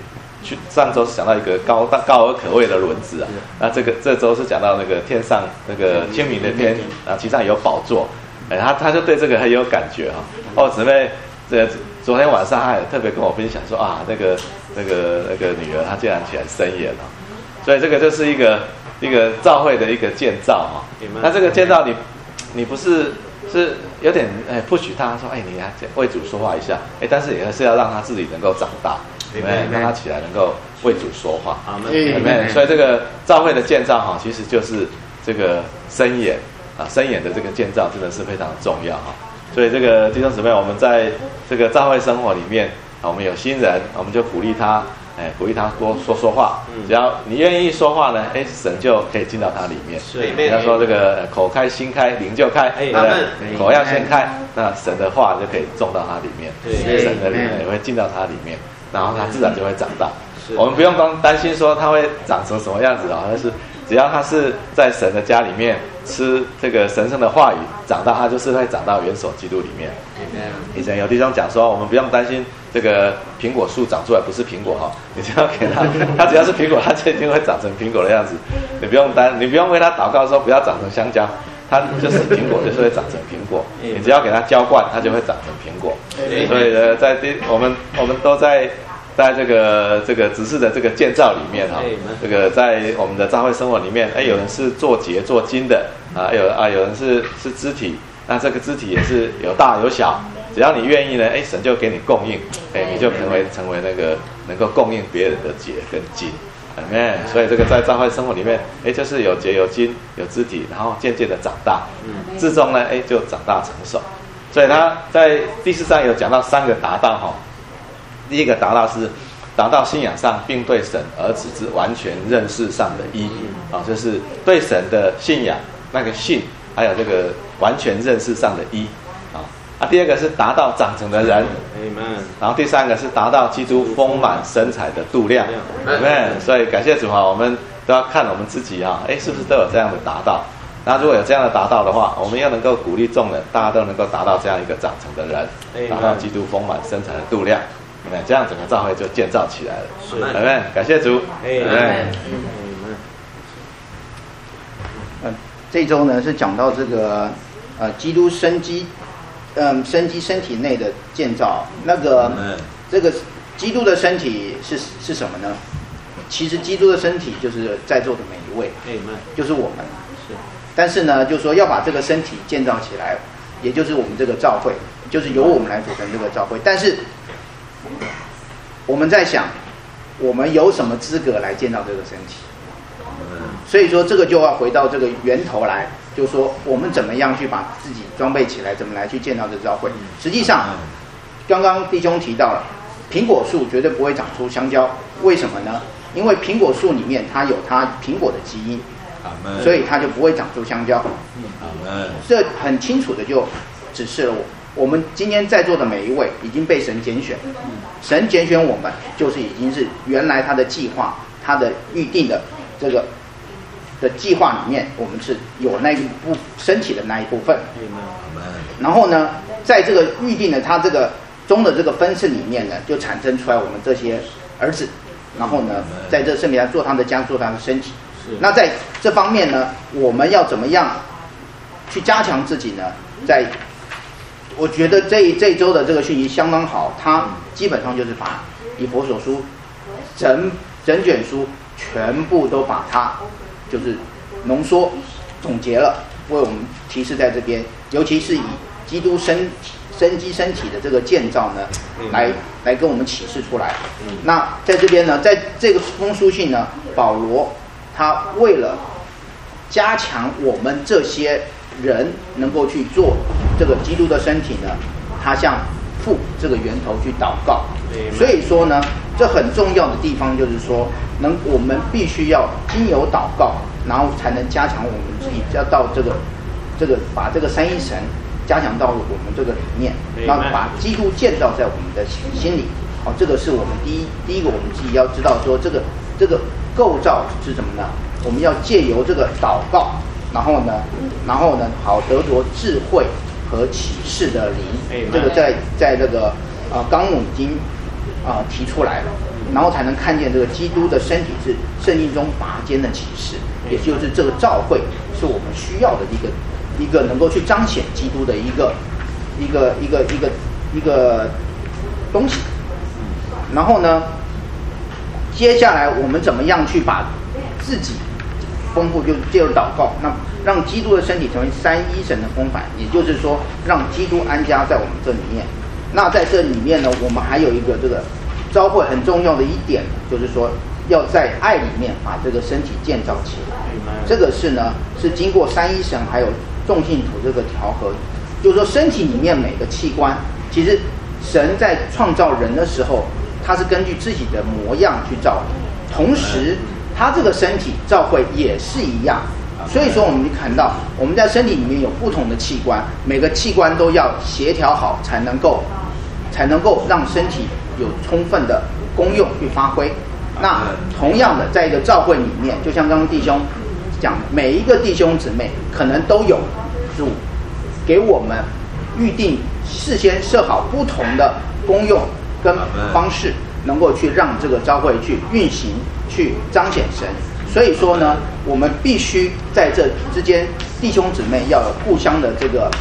上周是讲到一个高而可畏的轮子啊，那这周是讲到那个天上那个清明的天啊，其上有宝座，他就对这个很有感觉哈。哦，姊妹，昨天晚上他也特别跟我分享说啊，那个女儿她竟然起来生眼了，所以这个就是一个教会的一个建造哈。那这个建造你不是有点不许他说你来为主说话一下，但是也是要让他自己能够长大，让他起来能够为主说话。所以这个教会的建造哈，其实就是这个生眼啊，生眼的这个建造真的是非常重要哈。所以这个弟兄姊妹，我们在这个教会生活里面啊，我们有新人，我们就鼓励他，鼓励他多说话。只要你愿意说话呢，神就可以进到他里面。人家说这个口开心开，灵就开，对不对？口要先开，那神的话就可以种到他里面，神的灵也会进到他里面，然后他自然就会长大。我们不用光担心说他会长成什么样子啊，但是只要他是在神的家里面吃这个神圣的话语长大，他就是会长到元首基督里面。以前有弟兄讲说，我们不用担心这个苹果树长出来不是苹果哈，你只要给他只要是苹果，他就一定会长成苹果的样子。你不用为他祷告说不要长成香蕉，它就是苹果，就是会长成苹果。你只要给它浇灌，它就会长成苹果。所以呢，我们都在这个执事的这个建造里面哈，这个在我们的教会生活里面，有人是做节做金的啊，有人是肢体，那这个肢体也是有大有小，只要你愿意呢，神就给你供应，你就成为那个能够供应别人的节跟金。Amen。所以这个在教会生活里面，就是有节有金有肢体，然后渐渐的长大，至终呢，就长大成熟。所以他在第4章有讲到3个达到哈。第一个达到是达到信仰上，并对神儿子之完全认识上的义啊，就是对神的信仰那个信，还有这个完全认识上的义啊。第二个是达到长成的人，然后第3个是达到基督丰满身材的度量，所以感谢主啊，我们都要看我们自己啊，是不是都有这样的达到？那如果有这样的达到的话，我们要能够鼓励众人，大家都能够达到这样一个长成的人，达到基督丰满身材的度量。这样整个教会就建造起来了。阿们，感谢主。 这周呢是讲到这个基督生机身体内的建造。这个基督的身体是什么呢？其实基督的身体就是在座的每一位，就是我们。但是呢，就是说要把这个身体建造起来，也就是我们这个教会，就是由我们来组成这个教会。但是我们在想，我们有什么资格来建造这个身体？所以说这个就要回到这个源头来，就是说我们怎么样去把自己装备起来，怎么来去建造这个教会。实际上刚刚弟兄提到了，苹果树绝对不会长出香蕉，为什么呢？因为苹果树里面它有它苹果的基因，所以它就不会长出香蕉。这很清楚的就指示了我们今天在座的每一位已经被神拣选，神拣选我们就是已经是原来他的计划，他的预定的这个的计划里面，我们是有那一部身体的那一部分。然后呢，在这个预定的他这个中的这个分次里面呢，就产生出来我们这些儿子，然后呢，在这圣灵做他的家，做他的身体。那在这方面呢，我们要怎么样去加强自己呢？我觉得这一周的这个讯息相当好，它基本上就是把以弗所书整卷书全部都把它就是浓缩总结了，为我们提示在这边，尤其是以基督生机身体的这个建造呢，来跟我们启示出来。那在这边呢，在这个封书信呢，保罗他为了加强我们这些人能够去做这个基督的身体呢，他向父这个源头去祷告。所以说呢，这很重要的地方就是说，我们必须要经由祷告，然后才能加强我们自己，要到这个把这个三一神加强到我们这个里面，然后把基督建造在我们的心里。好，这个是我们第一个我们自己要知道说，这个构造是什么呢？我们要借由这个祷告。然后呢，好得着智慧和启示的灵，这个在这个纲目已经提出来了。 然后才能看见这个基督的身体是圣经中拔尖的启示，也就是这个召会是我们需要的一个能够去彰显基督的一个东西。然后呢，接下来我们怎么样去把自己丰富，就借由祷告，那让基督的身体成为三一神的风范，也就是说让基督安家在我们这里面。那在这里面呢，我们还有一个这个召会很重要的一点，就是说要在爱里面把这个身体建造起来。这个是呢是经过三一神还有众信徒这个调和，就是说身体里面每个器官，其实神在创造人的时候，他是根据自己的模样去造的，同时他这个身体召会也是一样。所以说我们看到我们在身体里面有不同的器官，每个器官都要协调好，才能够让身体有充分的功用去发挥。那同样的，在一个召会里面，就像刚刚弟兄讲，每一个弟兄姊妹可能都有主给我们预定事先设好不同的功用跟方式，能够去让这个召会去运行，去彰显神。所以说呢，我们必须在这之间，弟兄姊妹要有互相的这个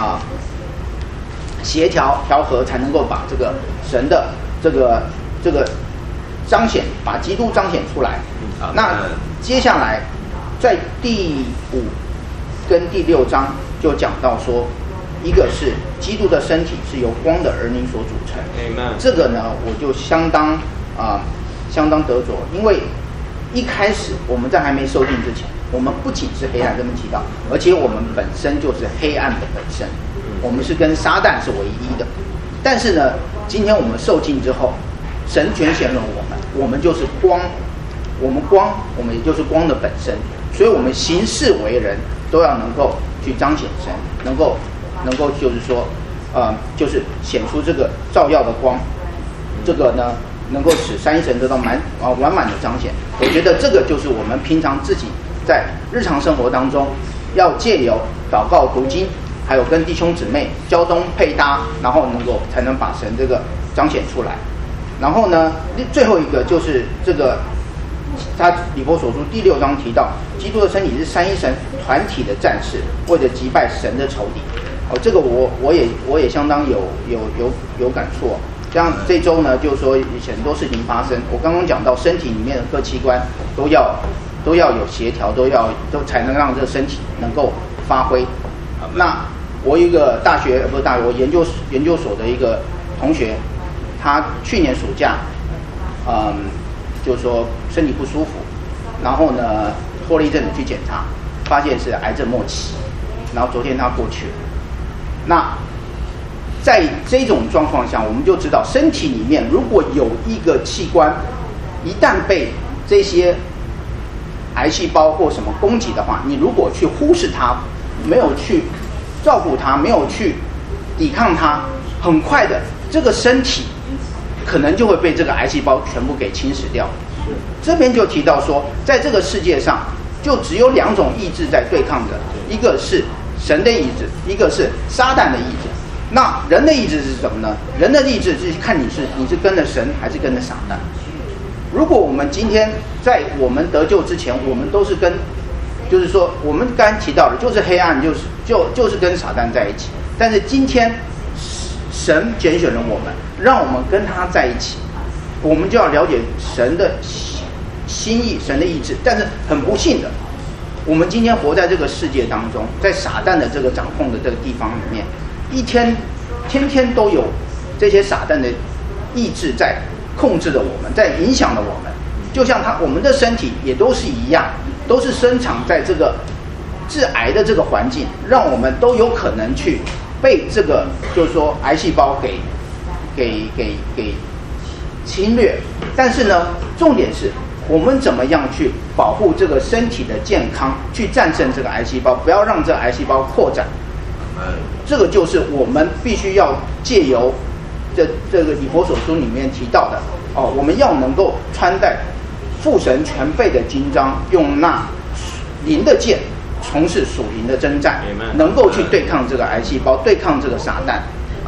协调调和，才能够把这个神的这个彰显，把基督彰显出来。那接下来在第5跟第6章就讲到说，一个是基督的身体是由光的儿女所组成。这个呢，我就相当得着，因为一开始我们在还没受尽之前，我们不仅是黑暗这么提到，而且我们本身就是黑暗的本身，我们是跟撒旦是唯一的。但是呢，今天我们受尽之后，神拣选了我们就是光，我们也就是光的本身，所以我们行事为人都要能够去彰显神，能够就是说就是显出这个照耀的光，这个呢能够使三一神得到完满的彰显。我觉得这个就是我们平常自己在日常生活当中要借由祷告、读经，还有跟弟兄姊妹交通配搭，然后才能把神这个彰显出来。然后呢，最后一个就是这个他以弗所书第6章提到，基督的身体是三一神团体的战士，为了击败神的仇敌。这个我也相当有感触。像这周呢，就是说很多事情发生，我刚刚讲到身体里面的各器官都要有协调，都才能让这个身体能够发挥。那我有一个我研究所的一个同学，他去年暑假，就是说身体不舒服，然后呢拖了一阵子去检查，发现是癌症末期，然后昨天他过去了。那在这种状况下，我们就知道身体里面如果有一个器官一旦被这些癌细胞或什么攻击的话，你如果去忽视它，没有去照顾它，没有去抵抗它，很快的这个身体可能就会被这个癌细胞全部给侵蚀掉。这边就提到说，在这个世界上就只有2种意志在对抗着，一个是神的意志，一个是撒旦的意志。那人的意志是什么呢？人的意志就是看你是跟着神还是跟着撒旦。如果我们今天在我们得救之前，我们都是就是说我们刚才提到的就是黑暗，就是跟撒旦在一起。但是今天神拣选了我们，让我们跟他在一起，我们就要了解神的心意，神的意志。但是很不幸的，我们今天活在这个世界当中，在撒旦的这个掌控的这个地方里面，天天都有这些撒旦的意志在控制着我们，在影响着我们。就像我们的身体也都是一样，都是生长在这个致癌的这个环境，让我们都有可能去被这个就是说癌细胞给侵略。但是呢，重点是我们怎么样去保护这个身体的健康，去战胜这个癌细胞，不要让这个癌细胞扩展。这个就是我们必须要借由这个以弗所书里面提到的我们要能够穿戴父神全备的金章，用那灵的剑从事属灵的征战，能够去对抗这个癌细胞，对抗这个撒旦。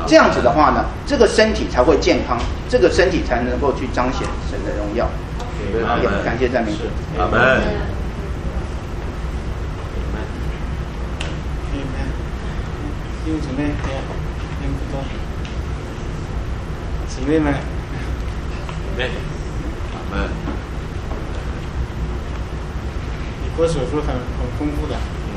这样子的话呢，这个身体才会健康，这个身体才能够去彰显神的荣耀。感谢赞美主。 阿门。 弟兄姊妹，姊妹们， 阿门。 以弗所书很丰富的，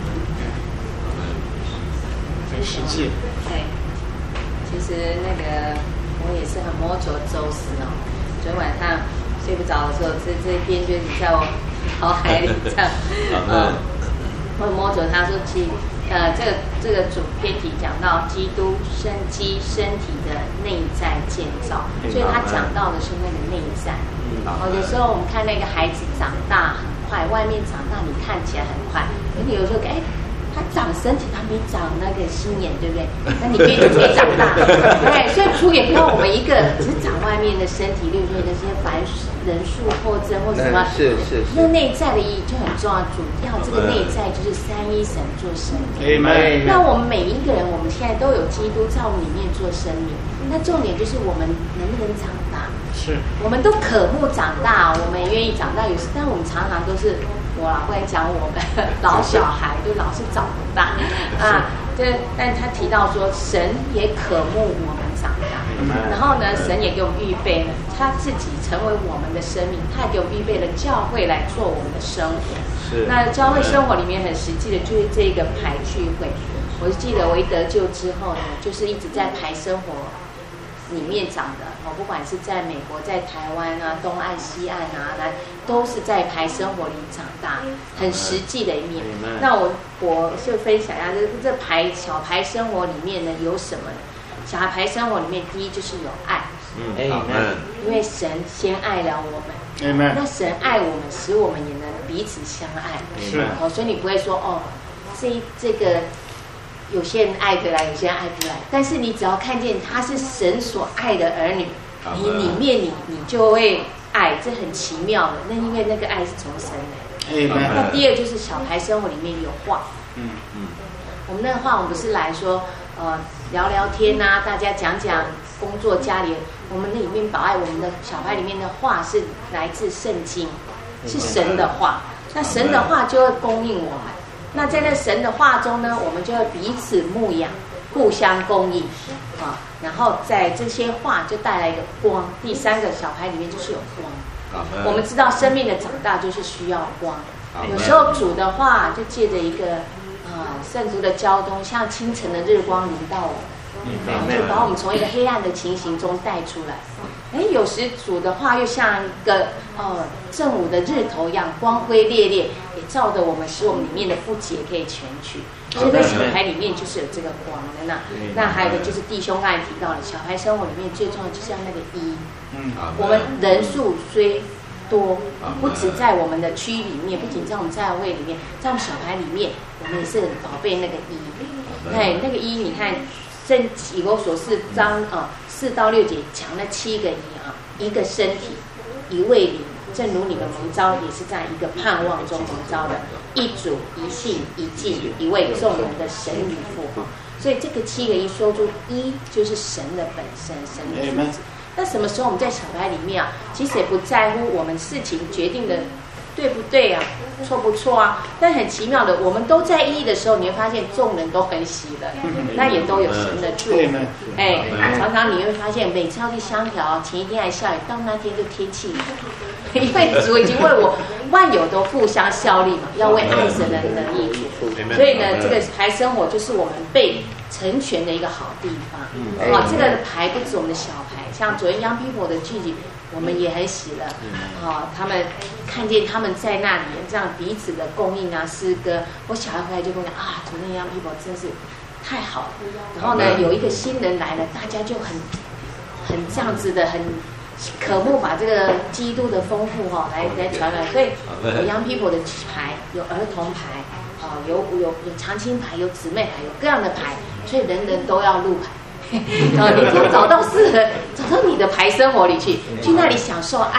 很实际。 对，其实那个我也是很摸着宙斯哦。昨天晚上睡不着的时候，这边就是在我脑海里这样，会摸着他说这个主篇题讲到基督生机身体的内在建造，所以他讲到的是那个内在。有时候我们看那个孩子长大很快，外面长大你看起来很快，可你有时候他长身体，他没长那个心眼，对不对？那你变成没长大，对，所以主也不要我们一个只长外面的身体，例如说那些凡人数或者什么， 是。 那内在的意义就很重要，主要这个内在就是三一神做生命。那我们每一个人，我们现在都有基督在我们里面做生命，那重点就是我们能不能长大？ 是， 我们都渴慕长大，我们也愿意长大，但我们常常都是。我老会讲我们老小孩就老是长不大啊，但他提到说神也渴慕我们长大，然后呢，神也给我们预备了他自己成为我们的生命，他也给我们预备了教会来做我们的生活。那教会生活里面很实际的就是这个排聚会，我记得我一得救之后呢，就是一直在排生活里面长的，不管是在美国、在台湾啊、东岸、西岸啊，都是在排生活里长大，很实际的一面。那我就分享一下，这小排生活里面呢有什么？小孩排生活里面，第一就是有爱，因为神先爱了我们，那神爱我们，使我们也能彼此相爱。 是， 所以你不会说这个。有些人爱得来，有些人爱不来，但是你只要看见他是神所爱的儿女，你里面你就会爱，这很奇妙的。那因为那个爱是从神来的。那第二就是小孩生活里面有话，我们那个话，我们不是来说聊聊天啊，大家讲讲工作家里，我们那里面保爱我们的小孩里面的话是来自圣经，是神的话，那神的话就会供应我们。那在那神的话中呢，我们就会彼此牧养，互相供应啊。然后在这些话就带来一个光。第三个小孩里面就是有光。我们知道生命的长大就是需要光。有时候主的话就借着一个圣徒的交通，像清晨的日光临到我们，就把我们从一个黑暗的情形中带出来。有时主的话又像一个正午的日头一样光辉烈烈，也照着我们，使我们里面的不洁可以全去。所以在小孩里面就是有这个光的。那还有一个就是弟兄刚才提到了，小孩生活里面最重要就是要那个一。我们人数虽多，不止在我们的区里面，不仅在我们教会里面，在我们小孩里面，我们也是很宝贝那个一。那个一，你看以弗所4章4到6节讲了7个一一个身体，一位灵，正如你们蒙召也是在一个盼望中蒙召的，一主一信一敬一位众人的神与父。所以这个7个一说出一就是神的本身，神的主旨。那什么时候我们在小孩里面其实也不在乎我们事情决定的对不对啊，错不错啊？但很奇妙的，我们都在一的时候，你会发现众人都很喜乐，那也都有神的祝福。常常你会发现，每次要去香调，前一天还下雨，到那天就天气好，因为主已经为我万有都互相效力嘛，要为爱神的能力祝福。所以呢，这个牌生活就是我们被成全的一个好地方。这个牌不止我们的小牌，像昨天 Young People 的聚集，我们也很喜乐。他们看见他们在那里这样彼此的供应啊，诗歌，我小孩回来就跟我讲昨天 Young People 真是太好了。然后呢，有一个新人来了，大家就很这样子的，很渴慕把这个基督的丰富来传来。所以有 Young People 的牌，有儿童牌，有长青牌，有姊妹牌，有各样的牌，所以人人都要入牌。你就找到适合，找到你的牌生活里去那里享受爱，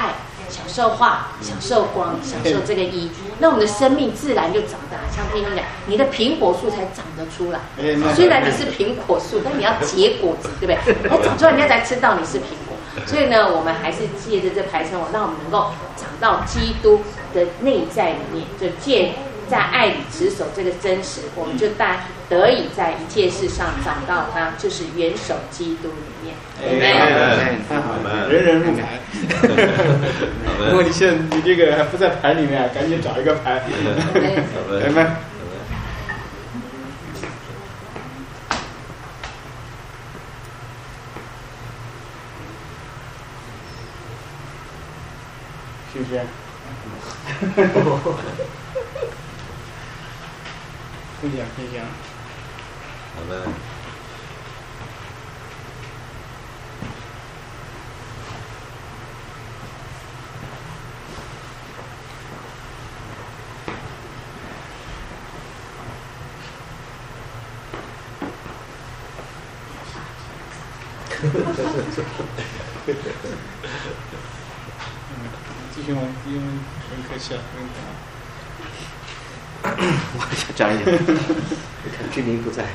享受化，享受光，享受这个一，那我们的生命自然就长大。像弟兄讲，你的苹果树才长得出来。虽然你是苹果树，但你要结果子，对不对？它长出来，人家才知道你是苹果。所以呢，我们还是借着这排生活，让我们能够长到基督的内在里面，就借在爱里持守这个真实，我们就得以在一切事上长到他，就是元首基督里面。 太好了，人人入牌。如果你现在你这个还不在牌里面，赶紧找一个牌。明白。是不是？可以讲。 好的。 继续吗？不用客气了，不用讲。 我想讲一点，看居民不在。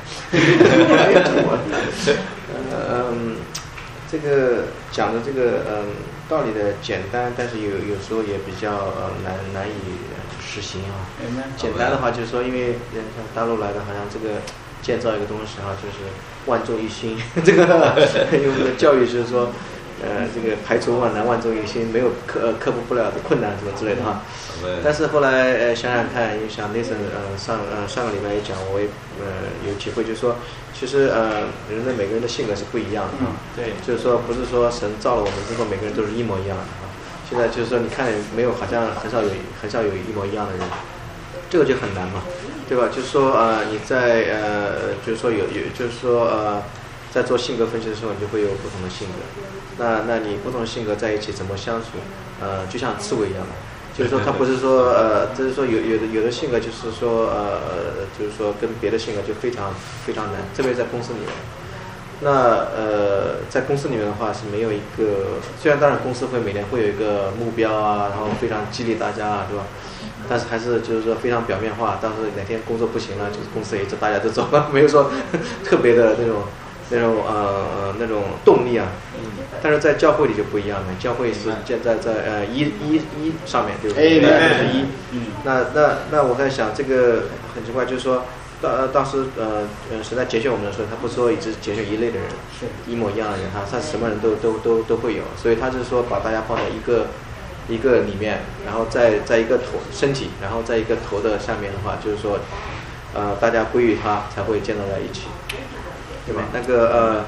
这个讲的这个道理的简单，但是有时候也比较难以实行啊。简单的话就是说，因为像大陆来的，好像这个建造一个东西啊，就是万众一心。这个因为我们的教育就是说，这个排除万难，万众一心，没有克服不了的困难什么之类的哈。但是后来想想看，因为像那森上个礼拜也讲，我也有体会，就是说，其实人的每个人的性格是不一样的啊。 对， 就是说不是说神造了我们之后每个人都是一模一样的啊。现在就是说你看没有，好像很少有一模一样的人，这个就很难嘛，对吧？就是说你在就是说就是说在做性格分析的时候，你就会有不同的性格。那你不同的性格在一起怎么相处？就像刺猬一样的。就是说，他不是说就是说有的性格就是说就是说跟别的性格就非常非常难，特别在公司里面。那在公司里面的话是没有一个，虽然当然公司会每年会有一个目标啊，然后非常激励大家啊，对吧？但是还是就是说非常表面化。当时哪天工作不行了，就是公司也就大家都走了，没有说特别的那种动力啊。但是在教会里就不一样了，教会是建在一上面，对不对？一。那我在想，这个很奇怪，就是说，当时神在拣选我们的时候，他不是说只拣选一类的人，是一模一样的人，他什么人都会有，所以他就是说把大家放在一个里面，然后在一个头身体，然后在一个头的下面的话，就是说大家归于他才会建造在一起，对吧？那个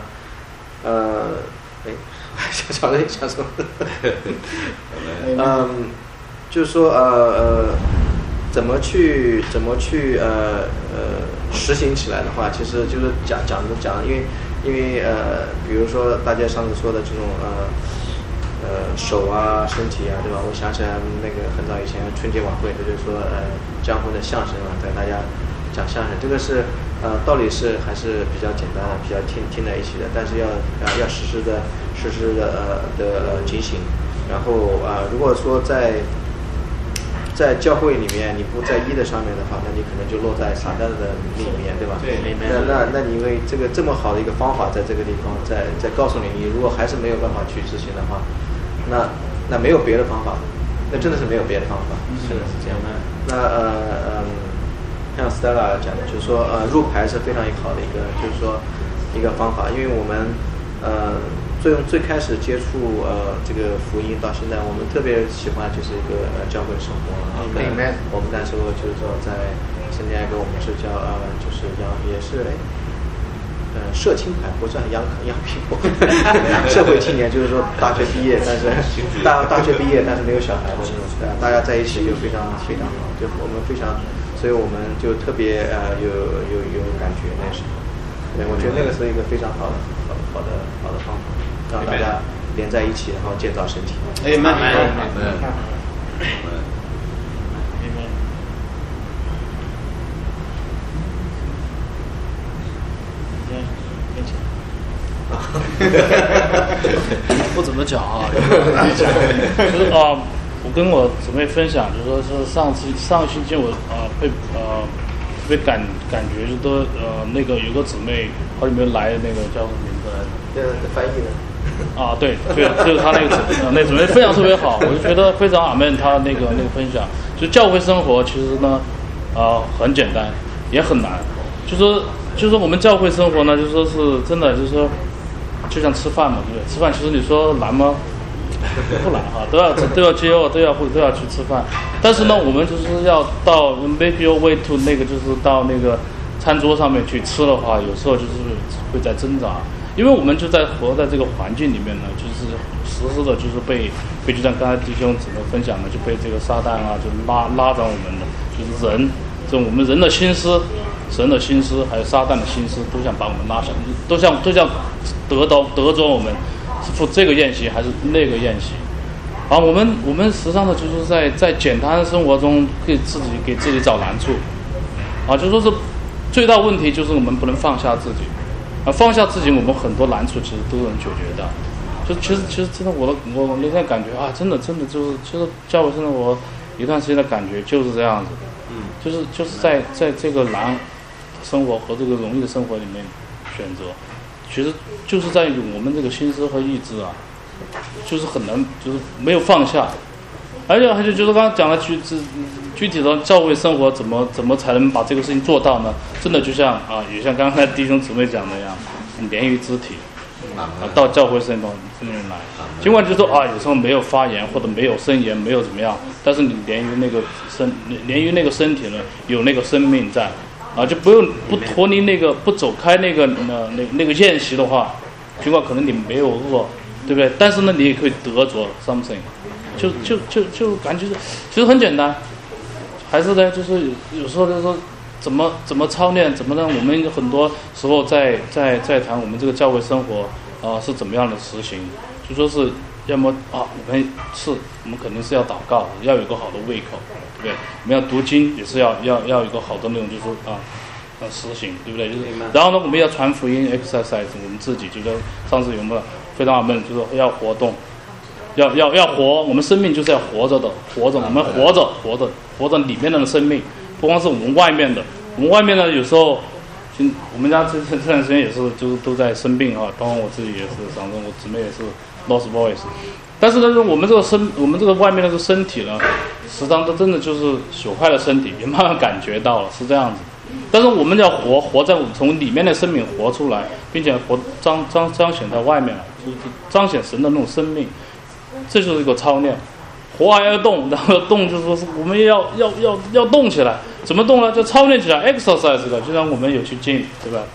想说，就是说怎么去实行起来的话，其实就是讲，因为比如说大家上次说的这种手啊身体啊，对吧？我想起来那个很早以前春节晚会，就是说江湖的相声啊，在大家讲相声，这个是道理是还是比较简单的，比较听在一起的，但是要实施的进行。然后如果说在教会里面你不在一的上面的话，那你可能就落在撒旦的里面，对吧？对。那你因为这么好的一个方法在这个地方在告诉你，你如果还是没有办法去执行的话，那没有别的方法，那真的是没有别的方法，是这样的。那像 Stella 讲的，就是说入牌是非常好的一个，就是说一个方法，因为我们最开始接触这个福音到现在，我们特别喜欢就是一个教会生活。我们那时候就是说在圣地亚哥，我们是叫就是也是社青牌，不算养苹果，社会青年，就是说大学毕业，但是大学毕业但是没有小孩的那种，大家在一起就非常非常好，就我们非常。所以我们就特别有感觉那时候，对，我觉得那个是一个非常好的方法，让大家连在一起，然后建造身体。 不怎么讲啊，就是我跟我姊妹分享，就是说是上一星期我特别感觉就都那个有个姊妹好久没有来的那个叫什么名字来着？ 这翻译的。 对，就是他那个那姊妹分享特别好，我就觉得非常阿门。他那个分享，就教会生活其实呢很简单，也很难。就是我们教会生活呢，就说是真的，就是说就像吃饭嘛，对不对？吃饭其实你说难吗？不难哈，都要接饿，都要去吃饭。但是呢，我们就是要到 make your way to 那个，就是到那个餐桌上面去吃的话，有时候就是会在挣扎，因为我们就在活在这个环境里面呢，就是时时的就是被就像刚才弟兄姊妹分享的，就被这个撒旦啊，就拉着我们的，就是人，这我们人的心思、神的心思，还有撒旦的心思，都想把我们拉下，都想得着我们。是付这个宴席还是那个宴席？我们实际上呢，就是在简单的生活中给自己找难处，就说是最大问题就是我们不能放下自己，放下自己，我们很多难处其实都能解决的。就其实真的我那天感觉真的就是其实教会生活我一段时间的感觉就是这样子，就是在这个难生活和这个容易的生活里面选择。其实就是在我们这个心思和意志就是很难，就是没有放下。而且就是刚刚讲的具体的教会生活怎么才能把这个事情做到呢？真的就像也像刚才弟兄姊妹讲的一样，连于肢体到教会生活里面来。尽管就说有时候没有发言或者没有声言，没有怎么样，但是你连于那个身体呢，有那个生命在。就不脱离那个，不走开那个宴席的话，尽管可能你没有饿，对不对？但是呢，你也可以得着 something， 就感觉其实很简单，还是呢，就是有时候就是说怎么操练，怎么让我们很多时候在谈我们这个教会生活是怎么样的实行，就说是要么我们肯定是要祷告，要有一个好的胃口。对，我们要读经也是要有一个好的那种，就是实行，对不对？就是，然后呢，我们要传福音 exercise， 我们自己就是上次有没有非常阿门，就是要活动，要活，我们生命就是要活着，我们活着里面的生命，不光是我们外面的，我们外面呢有时候，我们家这段时间也是就是都在生病包括我自己也是，反正我姊妹也是 lost voice。但是呢，我们这个外面的这个身体呢，实际上都真的就是朽坏的身体，也慢慢感觉到了是这样子。但是我们要活在从里面的生命活出来，并且彰显在外面来，就是彰显神的那种生命，这就是一个操练。活还要动，然后动就是说是我们要动起来，怎么动呢？就操练起来 ，exercise 的，就像我们有去gym，对吧？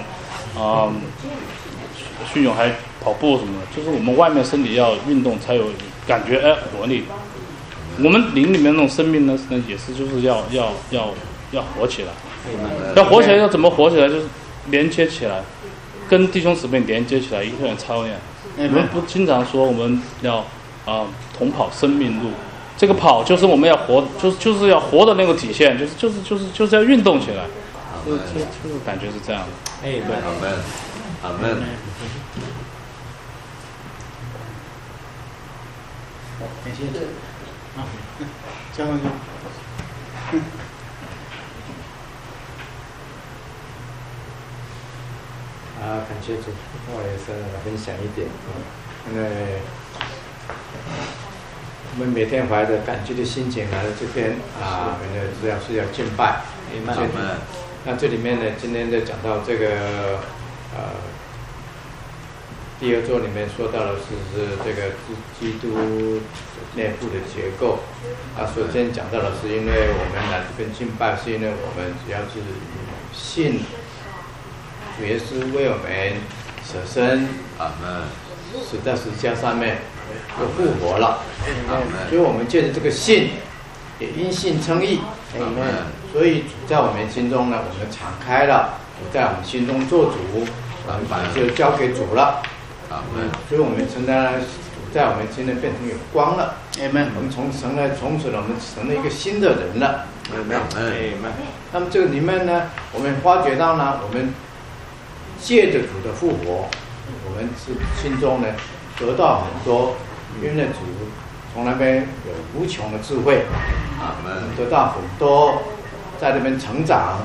去泳还跑步什么的，就是我们外面身体要运动才有感觉活力。我们灵里面那种生命呢也是就是要活起来，要活起来要怎么活起来？就是连接起来，跟弟兄姊妹连接起来，一个人操练。我们不经常说我们要同跑生命路，这个跑就是我们要活，就是要活的那个体现，就是要运动起来，就是感觉是这样的。 对，阿门。 感谢交上去。 感谢主，我也是分享一点，因为我们每天怀着感激的心情来到这边主要是要敬拜。那这里面呢，今天在讲到这个第二周里面说到的是这个基督内部的结构。首先讲到的是，因为我们来这边敬拜，是因为我们主要是信主耶稣为我们舍身，死在十字架上面又复活了，所以我们借着这个信，也因信称义，所以主在我们心中呢，我们敞开了，主在我们心中做主，我们就交给主了，所以我们承担了主在我们心中变成有光了，我们从此呢，我们成了一个新的人了，那么这个里面呢，我们发觉到呢，我们借着主的复活，我们是心中呢得到很多，因为主从那边有无穷的智慧，得到很多，在那边成长。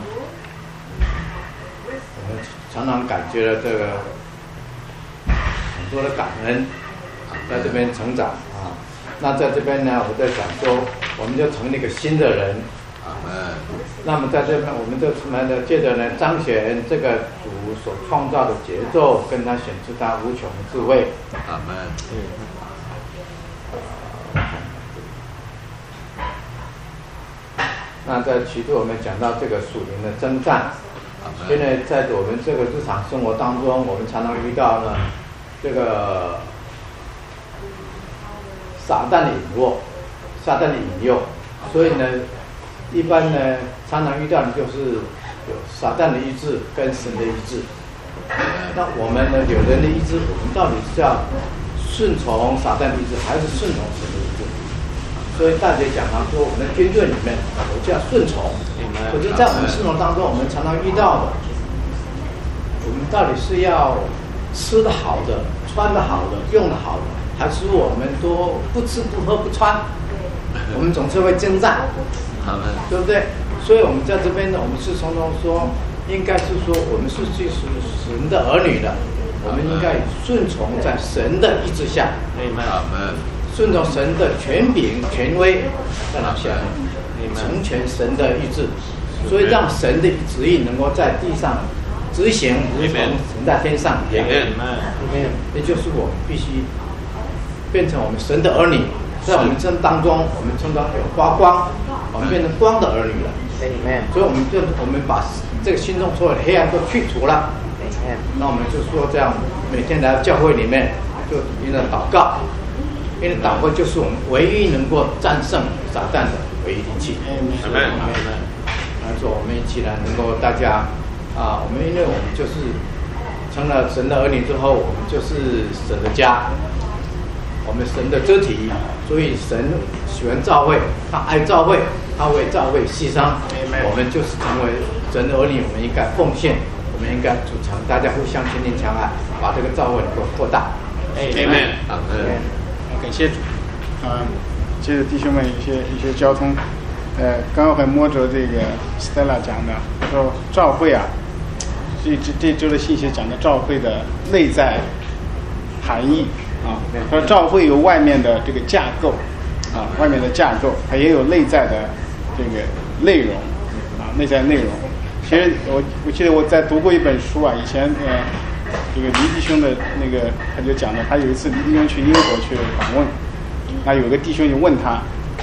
我们常常感觉到这个很多的感恩，在这边成长啊。那在这边呢，我在想说，我们就成了一个新的人。那么在这边，我们就接着呢，彰显这个主所创造的节奏，跟他显出他无穷的智慧。阿门。那在其次，我们讲到这个属灵的征战。现在在我们这个日常生活当中，我们常常遇到呢，这个撒旦的引诱，所以呢，一般呢，常常遇到的就是有撒旦的意志跟神的意志。那我们呢，有人的意志，我们到底是要顺从撒旦的意志，还是顺从神的意志？所以大姐讲到说，我们的军队里面，我就要顺从。可是，在我们生活当中，我们常常遇到的，我们到底是要吃的好的、穿的好的、用的好的，还是我们都不吃不喝不穿？我们总是会征战，对不对？所以我们在这边呢，我们是从中说，应该是说，我们是神的儿女的，我们应该顺从在神的意志下，顺从神的权柄、权威，在哪下？成全神的意志，所以让神的旨意能够在地上执行，如同神在天上。也就是我们必须变成我们神的儿女，在我们这当中，我们称到有发光，我们变成光的儿女了。所以我们把这个心中所有的黑暗都去除了。那我们就说这样，每天来到教会里面就因着祷告，因为祷告就是我们唯一能够战胜撒旦的唯一利器。说我们一起来能够大家我们因为我们就是成了神的儿女之后，我们就是神的家，我们神的肢体，所以神喜欢教会，他爱教会，他为教会牺牲。我们就是成为神的儿女，我们应该奉献，我们应该组成，大家互相亲近相爱，把这个教会能够扩大。 感谢主。接着弟兄们一些交通，刚刚还摸着这个 Stella 讲的，他说教会啊，这周的信息讲的教会的内在含义啊，他说教会有外面的这个架构啊，外面的架构，它也有内在的这个内容啊，内在内容。其实我记得我在读过一本书啊，以前这个黎弟兄的那个他就讲的，他有一次黎弟兄去英国去访问，那有个弟兄就问他，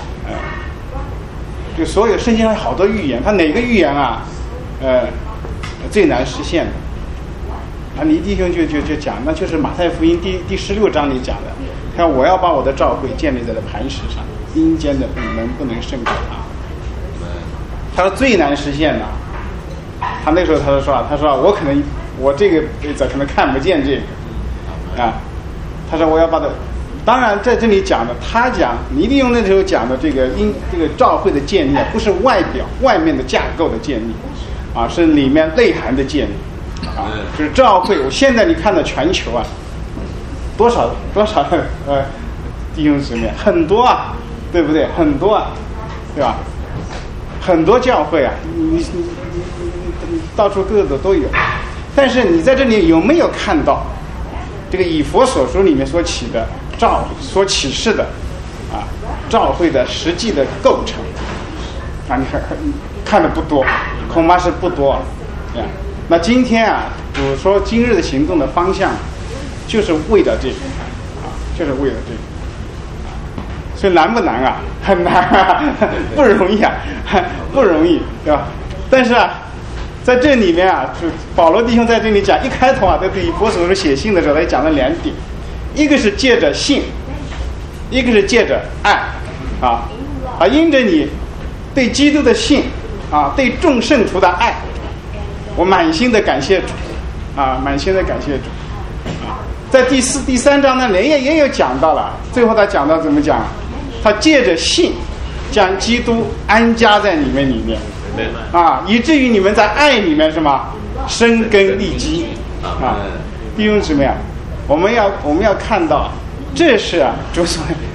就所有圣经上好多预言，他哪个预言啊，最难实现的？黎弟兄就讲，那就是马太福音第16章里讲的，他说我要把我的教会建立在了磐石上，阴间的能不能胜过他？他说最难实现的，他那时候他说我这个辈子可能看不见这个啊，他说我要把它。当然在这里讲的，他讲黎弟兄那时候讲的这个教会的建立，不是外面的架构的建立啊，是里面内涵的建立啊，就是教会。我现在你看到全球啊，多少弟兄姊妹很多啊，对不对？很多啊，对吧？很多教会啊，你到处各个都有，但是你在这里有没有看到这个以弗所书里面所启示的啊教会的实际的构成啊？你看的不多，恐怕是不多啊。那今天啊，比如说今日的行动的方向，就是为了这个啊，就是为了这个。所以难不难啊？很难啊，不容易啊，不容易，对吧？但是啊，在这里面啊，就保罗弟兄在这里讲，一开头啊，在对以弗所书写信的时候，他讲了2点，一个是借着信，一个是借着爱，因着你对基督的信啊，对众圣徒的爱，我满心的感谢主啊，满心的感谢主啊。在第3章呢，也有讲到了，最后他讲到怎么讲？他借着信将基督安家在你们里面啊，以至于你们在爱里面什么生根立基啊。弟兄姊妹啊，我们要看到，这是主所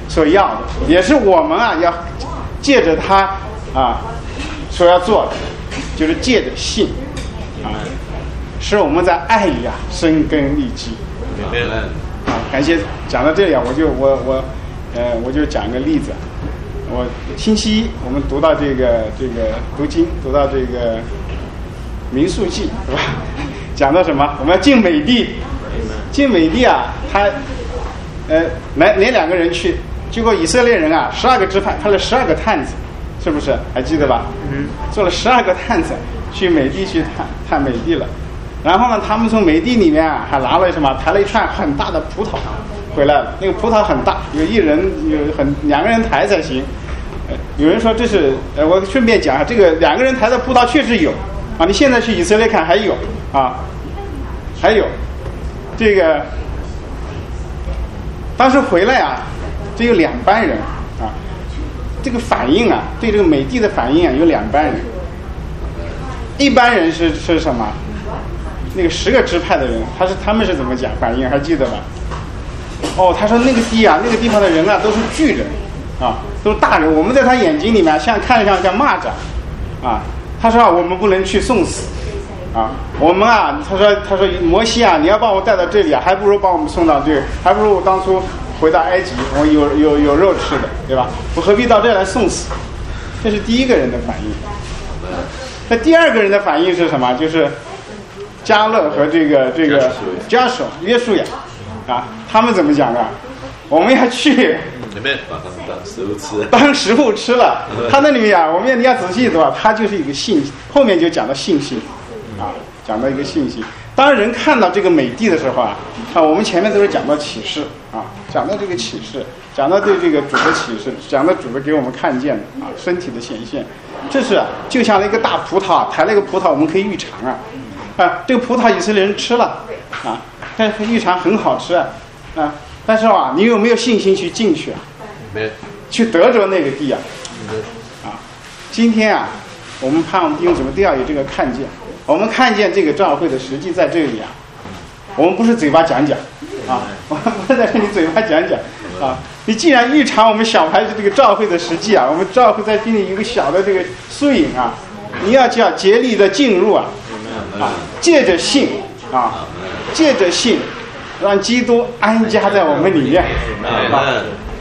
所要的，也是我们啊要借着他啊所要做的，就是借着信啊，使我们在爱里啊生根立基。啊，感谢。讲到这里啊，我就讲一个例子。我星期一我们读到这个读经，读到这个民数记，是吧？讲到什么？我们要进美地，进美地啊，他哪两个人去？结果以色列人啊，12个支派派了12个探子，是不是？还记得吧？做了12个探子去美地去探美地了。然后呢，他们从美地里面啊还拿了什么？抬了一串很大的葡萄回来了。那个葡萄很大，两个人抬才行。有人说这是我顺便讲一下，这个2个人抬的葡萄确实有啊。你现在去以色列看还有啊，还有这个当时回来啊，这有2班人啊。这个反应啊，对这个美地的反应啊，有2班人。一般人是什么？那个10个支派的人，他们是怎么讲反应？还记得吧？哦，他说那个地方的人啊，都是巨人，啊，都是大人。我们在他眼睛里面看着像蚂蚱，啊。他说啊，我们不能去送死，啊，我们啊，他说摩西啊，你要把我带到这里啊，还不如把我们送到这个，还不如我当初回到埃及，我有肉吃的，对吧？我何必到这来送死？这是第一个人的反应。那第二个人的反应是什么？就是迦勒和这个迦手约书亚啊，他们怎么讲啊？我们要去把他们当食物吃， 当食物吃了。他那里面啊，你要仔细读啊，他就是一个信，后面就讲到信心啊，讲到一个信心。当人看到这个美地的时候啊，我们前面都是讲到启示啊，讲到这个启示，讲到对这个主的启示，讲到主的给我们看见的啊，身体的显现。这是就像一个大葡萄啊，抬了一个葡萄，我们可以预尝啊，这个葡萄以色列人吃了啊，但是预尝很好吃啊，但是啊，你有没有信心去进去啊？去得着那个地啊？今天啊，我们盼望弟兄姊妹都要有这个看见。我们看见这个教会的实际在这里啊，我们不是嘴巴讲啊，我们不是在这里嘴巴讲啊。你既然预尝我们小孩子这个教会的实际啊，我们教会在这里有一个小的这个缩影啊，你要竭力的进入啊，借着信啊，借着信，让基督安家在我们里面啊。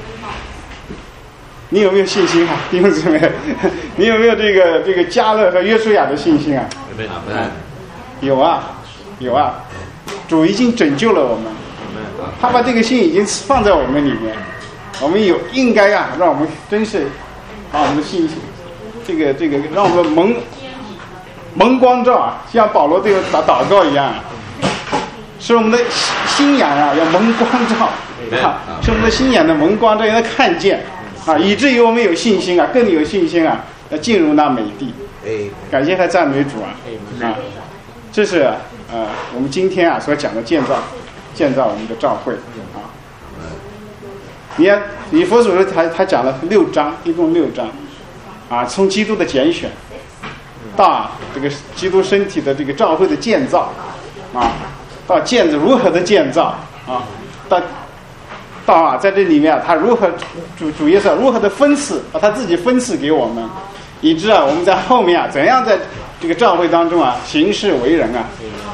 你有没有信心啊，弟兄姊妹？你有没有这个迦勒和约书亚的信心啊？有啊，主已经拯救了我们，他把这个信已经放在我们里面，我们应该啊，让我们真是把我们的信心，这个让我们蒙光照啊，像保罗这个祷告一样啊，使我们的心眼啊要蒙光照啊，使我们的心眼的蒙光照，让他看见啊，以至于我们有信心啊，更有信心啊，要进入那美地。感谢和赞美主啊！这是我们今天啊所讲的建造我们的教会啊。你看以弗所书他讲了6章，一共6章啊，从基督的拣选到这个基督身体的这个教会的建造啊，到如何的建造啊，到啊在这里面他如何主耶稣如何的分赐，把他自己分赐给我们。以致啊，我们在后面啊，怎样在这个教会当中啊行事为人啊，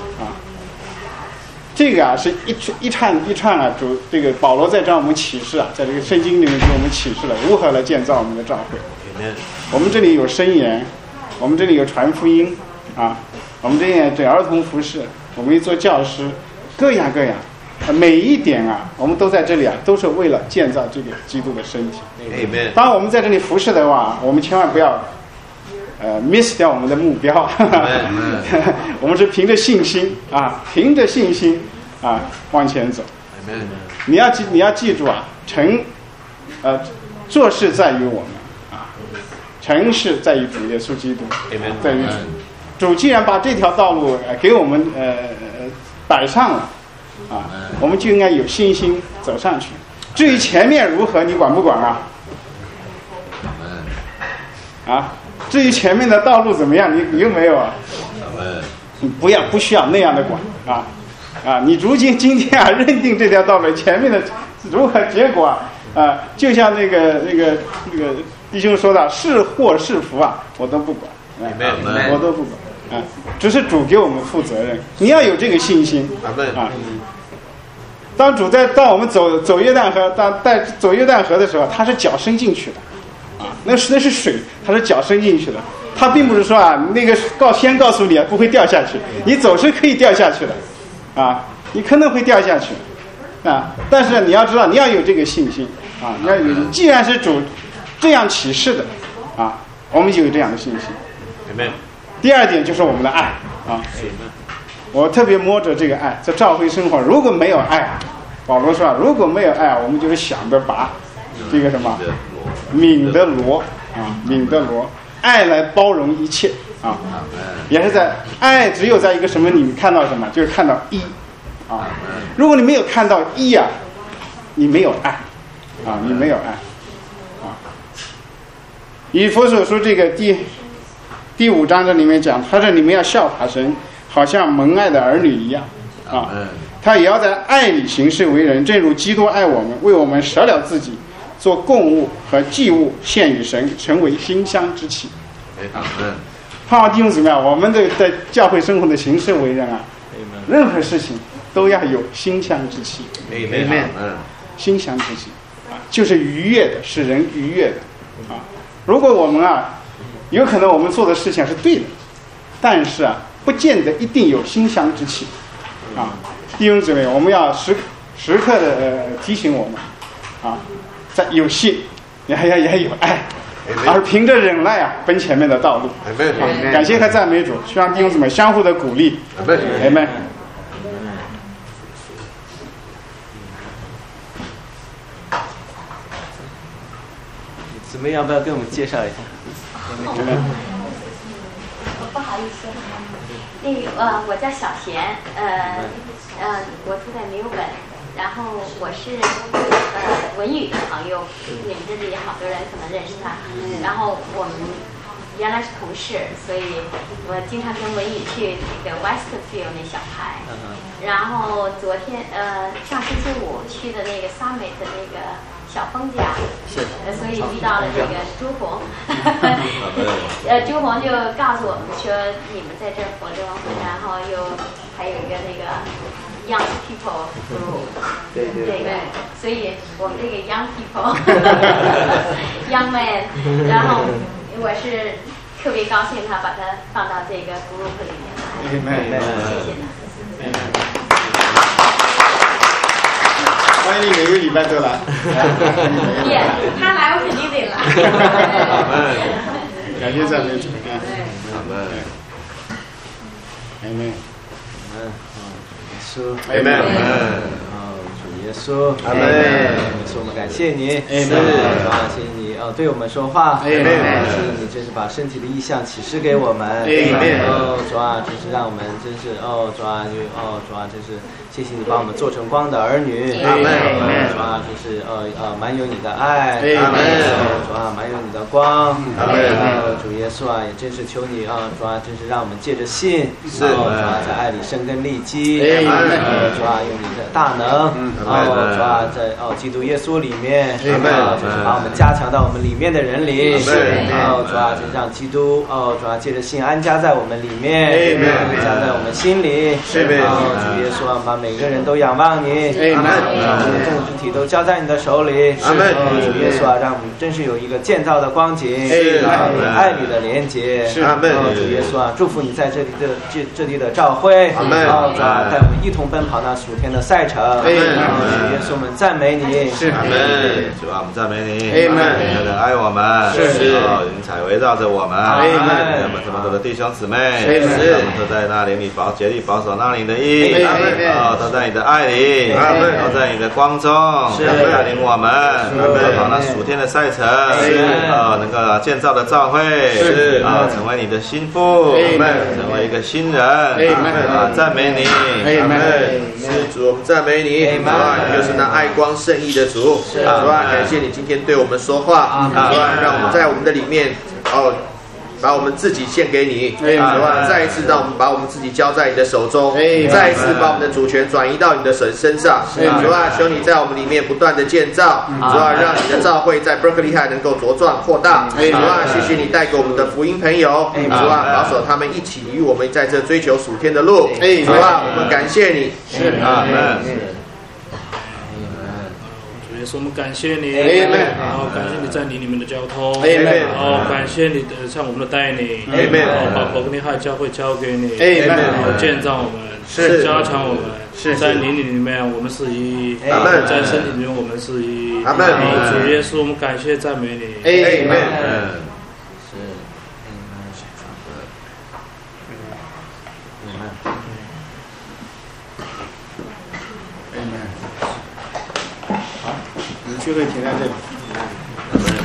这个啊是一串啊，这个保罗在这我们启示啊，在这个圣经里面给我们启示了如何来建造我们的教会。我们这里有箴言，我们这里有传福音啊，我们这里对儿童服侍，我们做教师，各样，每一点啊，我们都在这里啊，都是为了建造这个基督的身体。当我们在这里服侍的话，我们千万不要miss 掉我们的目标。我们是凭着信心啊，往前走。你要记住啊，做事在于我们啊，成事在于主耶稣基督，在于主既然把这条道路给我们摆上了啊，我们就应该有信心走上去。至于前面如何，你管不管啊？至于前面的道路怎么样，你有没有啊？你不需要那样的管你如今天啊认定这条道路前面的如何结果就像那个弟兄说的，是祸是福啊，我都不管，我都不管，只是主给我们负责任，你要有这个信心啊。当主当我们走约旦河，走约旦河的时候，他是脚伸进去的，那是水，他是脚伸进去的，他并不是说那个先告诉你不会掉下去，你走是可以掉下去的，你可能会掉下去，但是你要知道你要有这个信心你要有，既然是主这样启示的我们就有这样的信心。第二点就是我们的爱我特别摸着这个爱，在教会生活，如果没有爱，保罗说如果没有爱，我们就是想着把这个什么泯的罗爱来包容一切也是在爱，只有在一个什么里面看到什么，就是看到一如果你没有看到一你没有爱你没有爱以弗所书这个第5章这里面讲，他说你们要效法神，好像蒙爱的儿女一样他也要在爱里行事为人，正如基督爱我们，为我们舍了自己，做供物和祭物献与神，成为馨香之气。盼望弟兄姊妹我们在教会生活的行事为人任何事情都要有馨香之气。馨香之气就是愉悦的，使人愉悦的如果我们有可能我们做的事情是对的，但是不见得一定有馨香之气弟兄姊妹，我们要时刻的提醒我们在有信也有爱，而凭着忍耐奔前面的道路。感谢和赞美主，希望弟兄姊妹相互的鼓励。阿们。 姊妹要不要跟我们介绍一下？ 不好意思，我叫小贤，我住在墨尔本，然后我是文宇的朋友，你们这里好多人可能认识他，然后我们原来是同事，所以我经常跟文宇去那个 Westfield 那小牌，然后昨天上星期五去的那个 Summit 的那个小峰家，所以遇到了这个朱红，朱红就告诉我们说你们在这儿活动，然后还有一个那个 young people group， 对，所以我们这个 young people young man， 然后我是特别高兴他把它放到这个 group 里面来，谢谢他。 欢迎你每个礼拜都来。 他来我肯定得来。 感谢赞美主。阿门。 阿门。主耶稣，阿门。耶稣，我们感谢你，谢谢你对我们说话，是你真是把身体的意象启示给我们，主啊，真是让我们真是主啊，真是谢谢你把我们做成光的儿女，主啊，就是满有你的爱，主啊，满有你的光，主耶稣啊，也真是求你主啊，真是让我们借着信，主啊，在爱里生根立基，主啊，用你的大能，主啊，在基督耶稣里面，就是把我们加强到我们里面的人里，主啊，就让基督主啊，借着信安家在我们里面，加在我们心里，主耶稣啊，把每个人都仰望你，众肢体都交在你的手里，主耶稣啊，让我们真是有一个建造的光景，爱里的连结，主耶稣啊，祝福你在这里的召会，主啊，带我们一同奔跑那属天的赛程，主耶稣，我们赞美你， 主啊，我们赞美你，你的爱我们，云彩围绕着我们，我们这么多的弟兄姊妹，我们都在那灵里竭力保守那灵的义，都在你的爱里，都在你的光中，带领我们跑那属天的赛程，能够建造的召会，成为你的心腹，成为一个新人，赞美你， 是主，我们赞美你，你就是那爱光圣义的主，主啊，感谢你今天对我们说话，主啊，让我们在我们的里面把我们自己献给你，主啊，再一次让我们把我们自己交在你的手中，再一次把我们的主权转移到你的身上，主啊，求你在我们里面不断的建造，主啊，让你的教会在 Berkeley High 能够茁壮扩大，主啊，谢谢你带给我们的福音朋友，主啊，保守他们一起与我们在这追求属天的路，主啊，我们感谢你，阿门。 也是我们感谢你，然后感谢你在你里面的交通，然后感谢你的像我们的带领，然后把伯克利海教会交给你，然后建造我们，加强我们，在你里面我们是一，在身体里面我们是一，主耶稣，我们感谢赞美你， 聚会停在这里。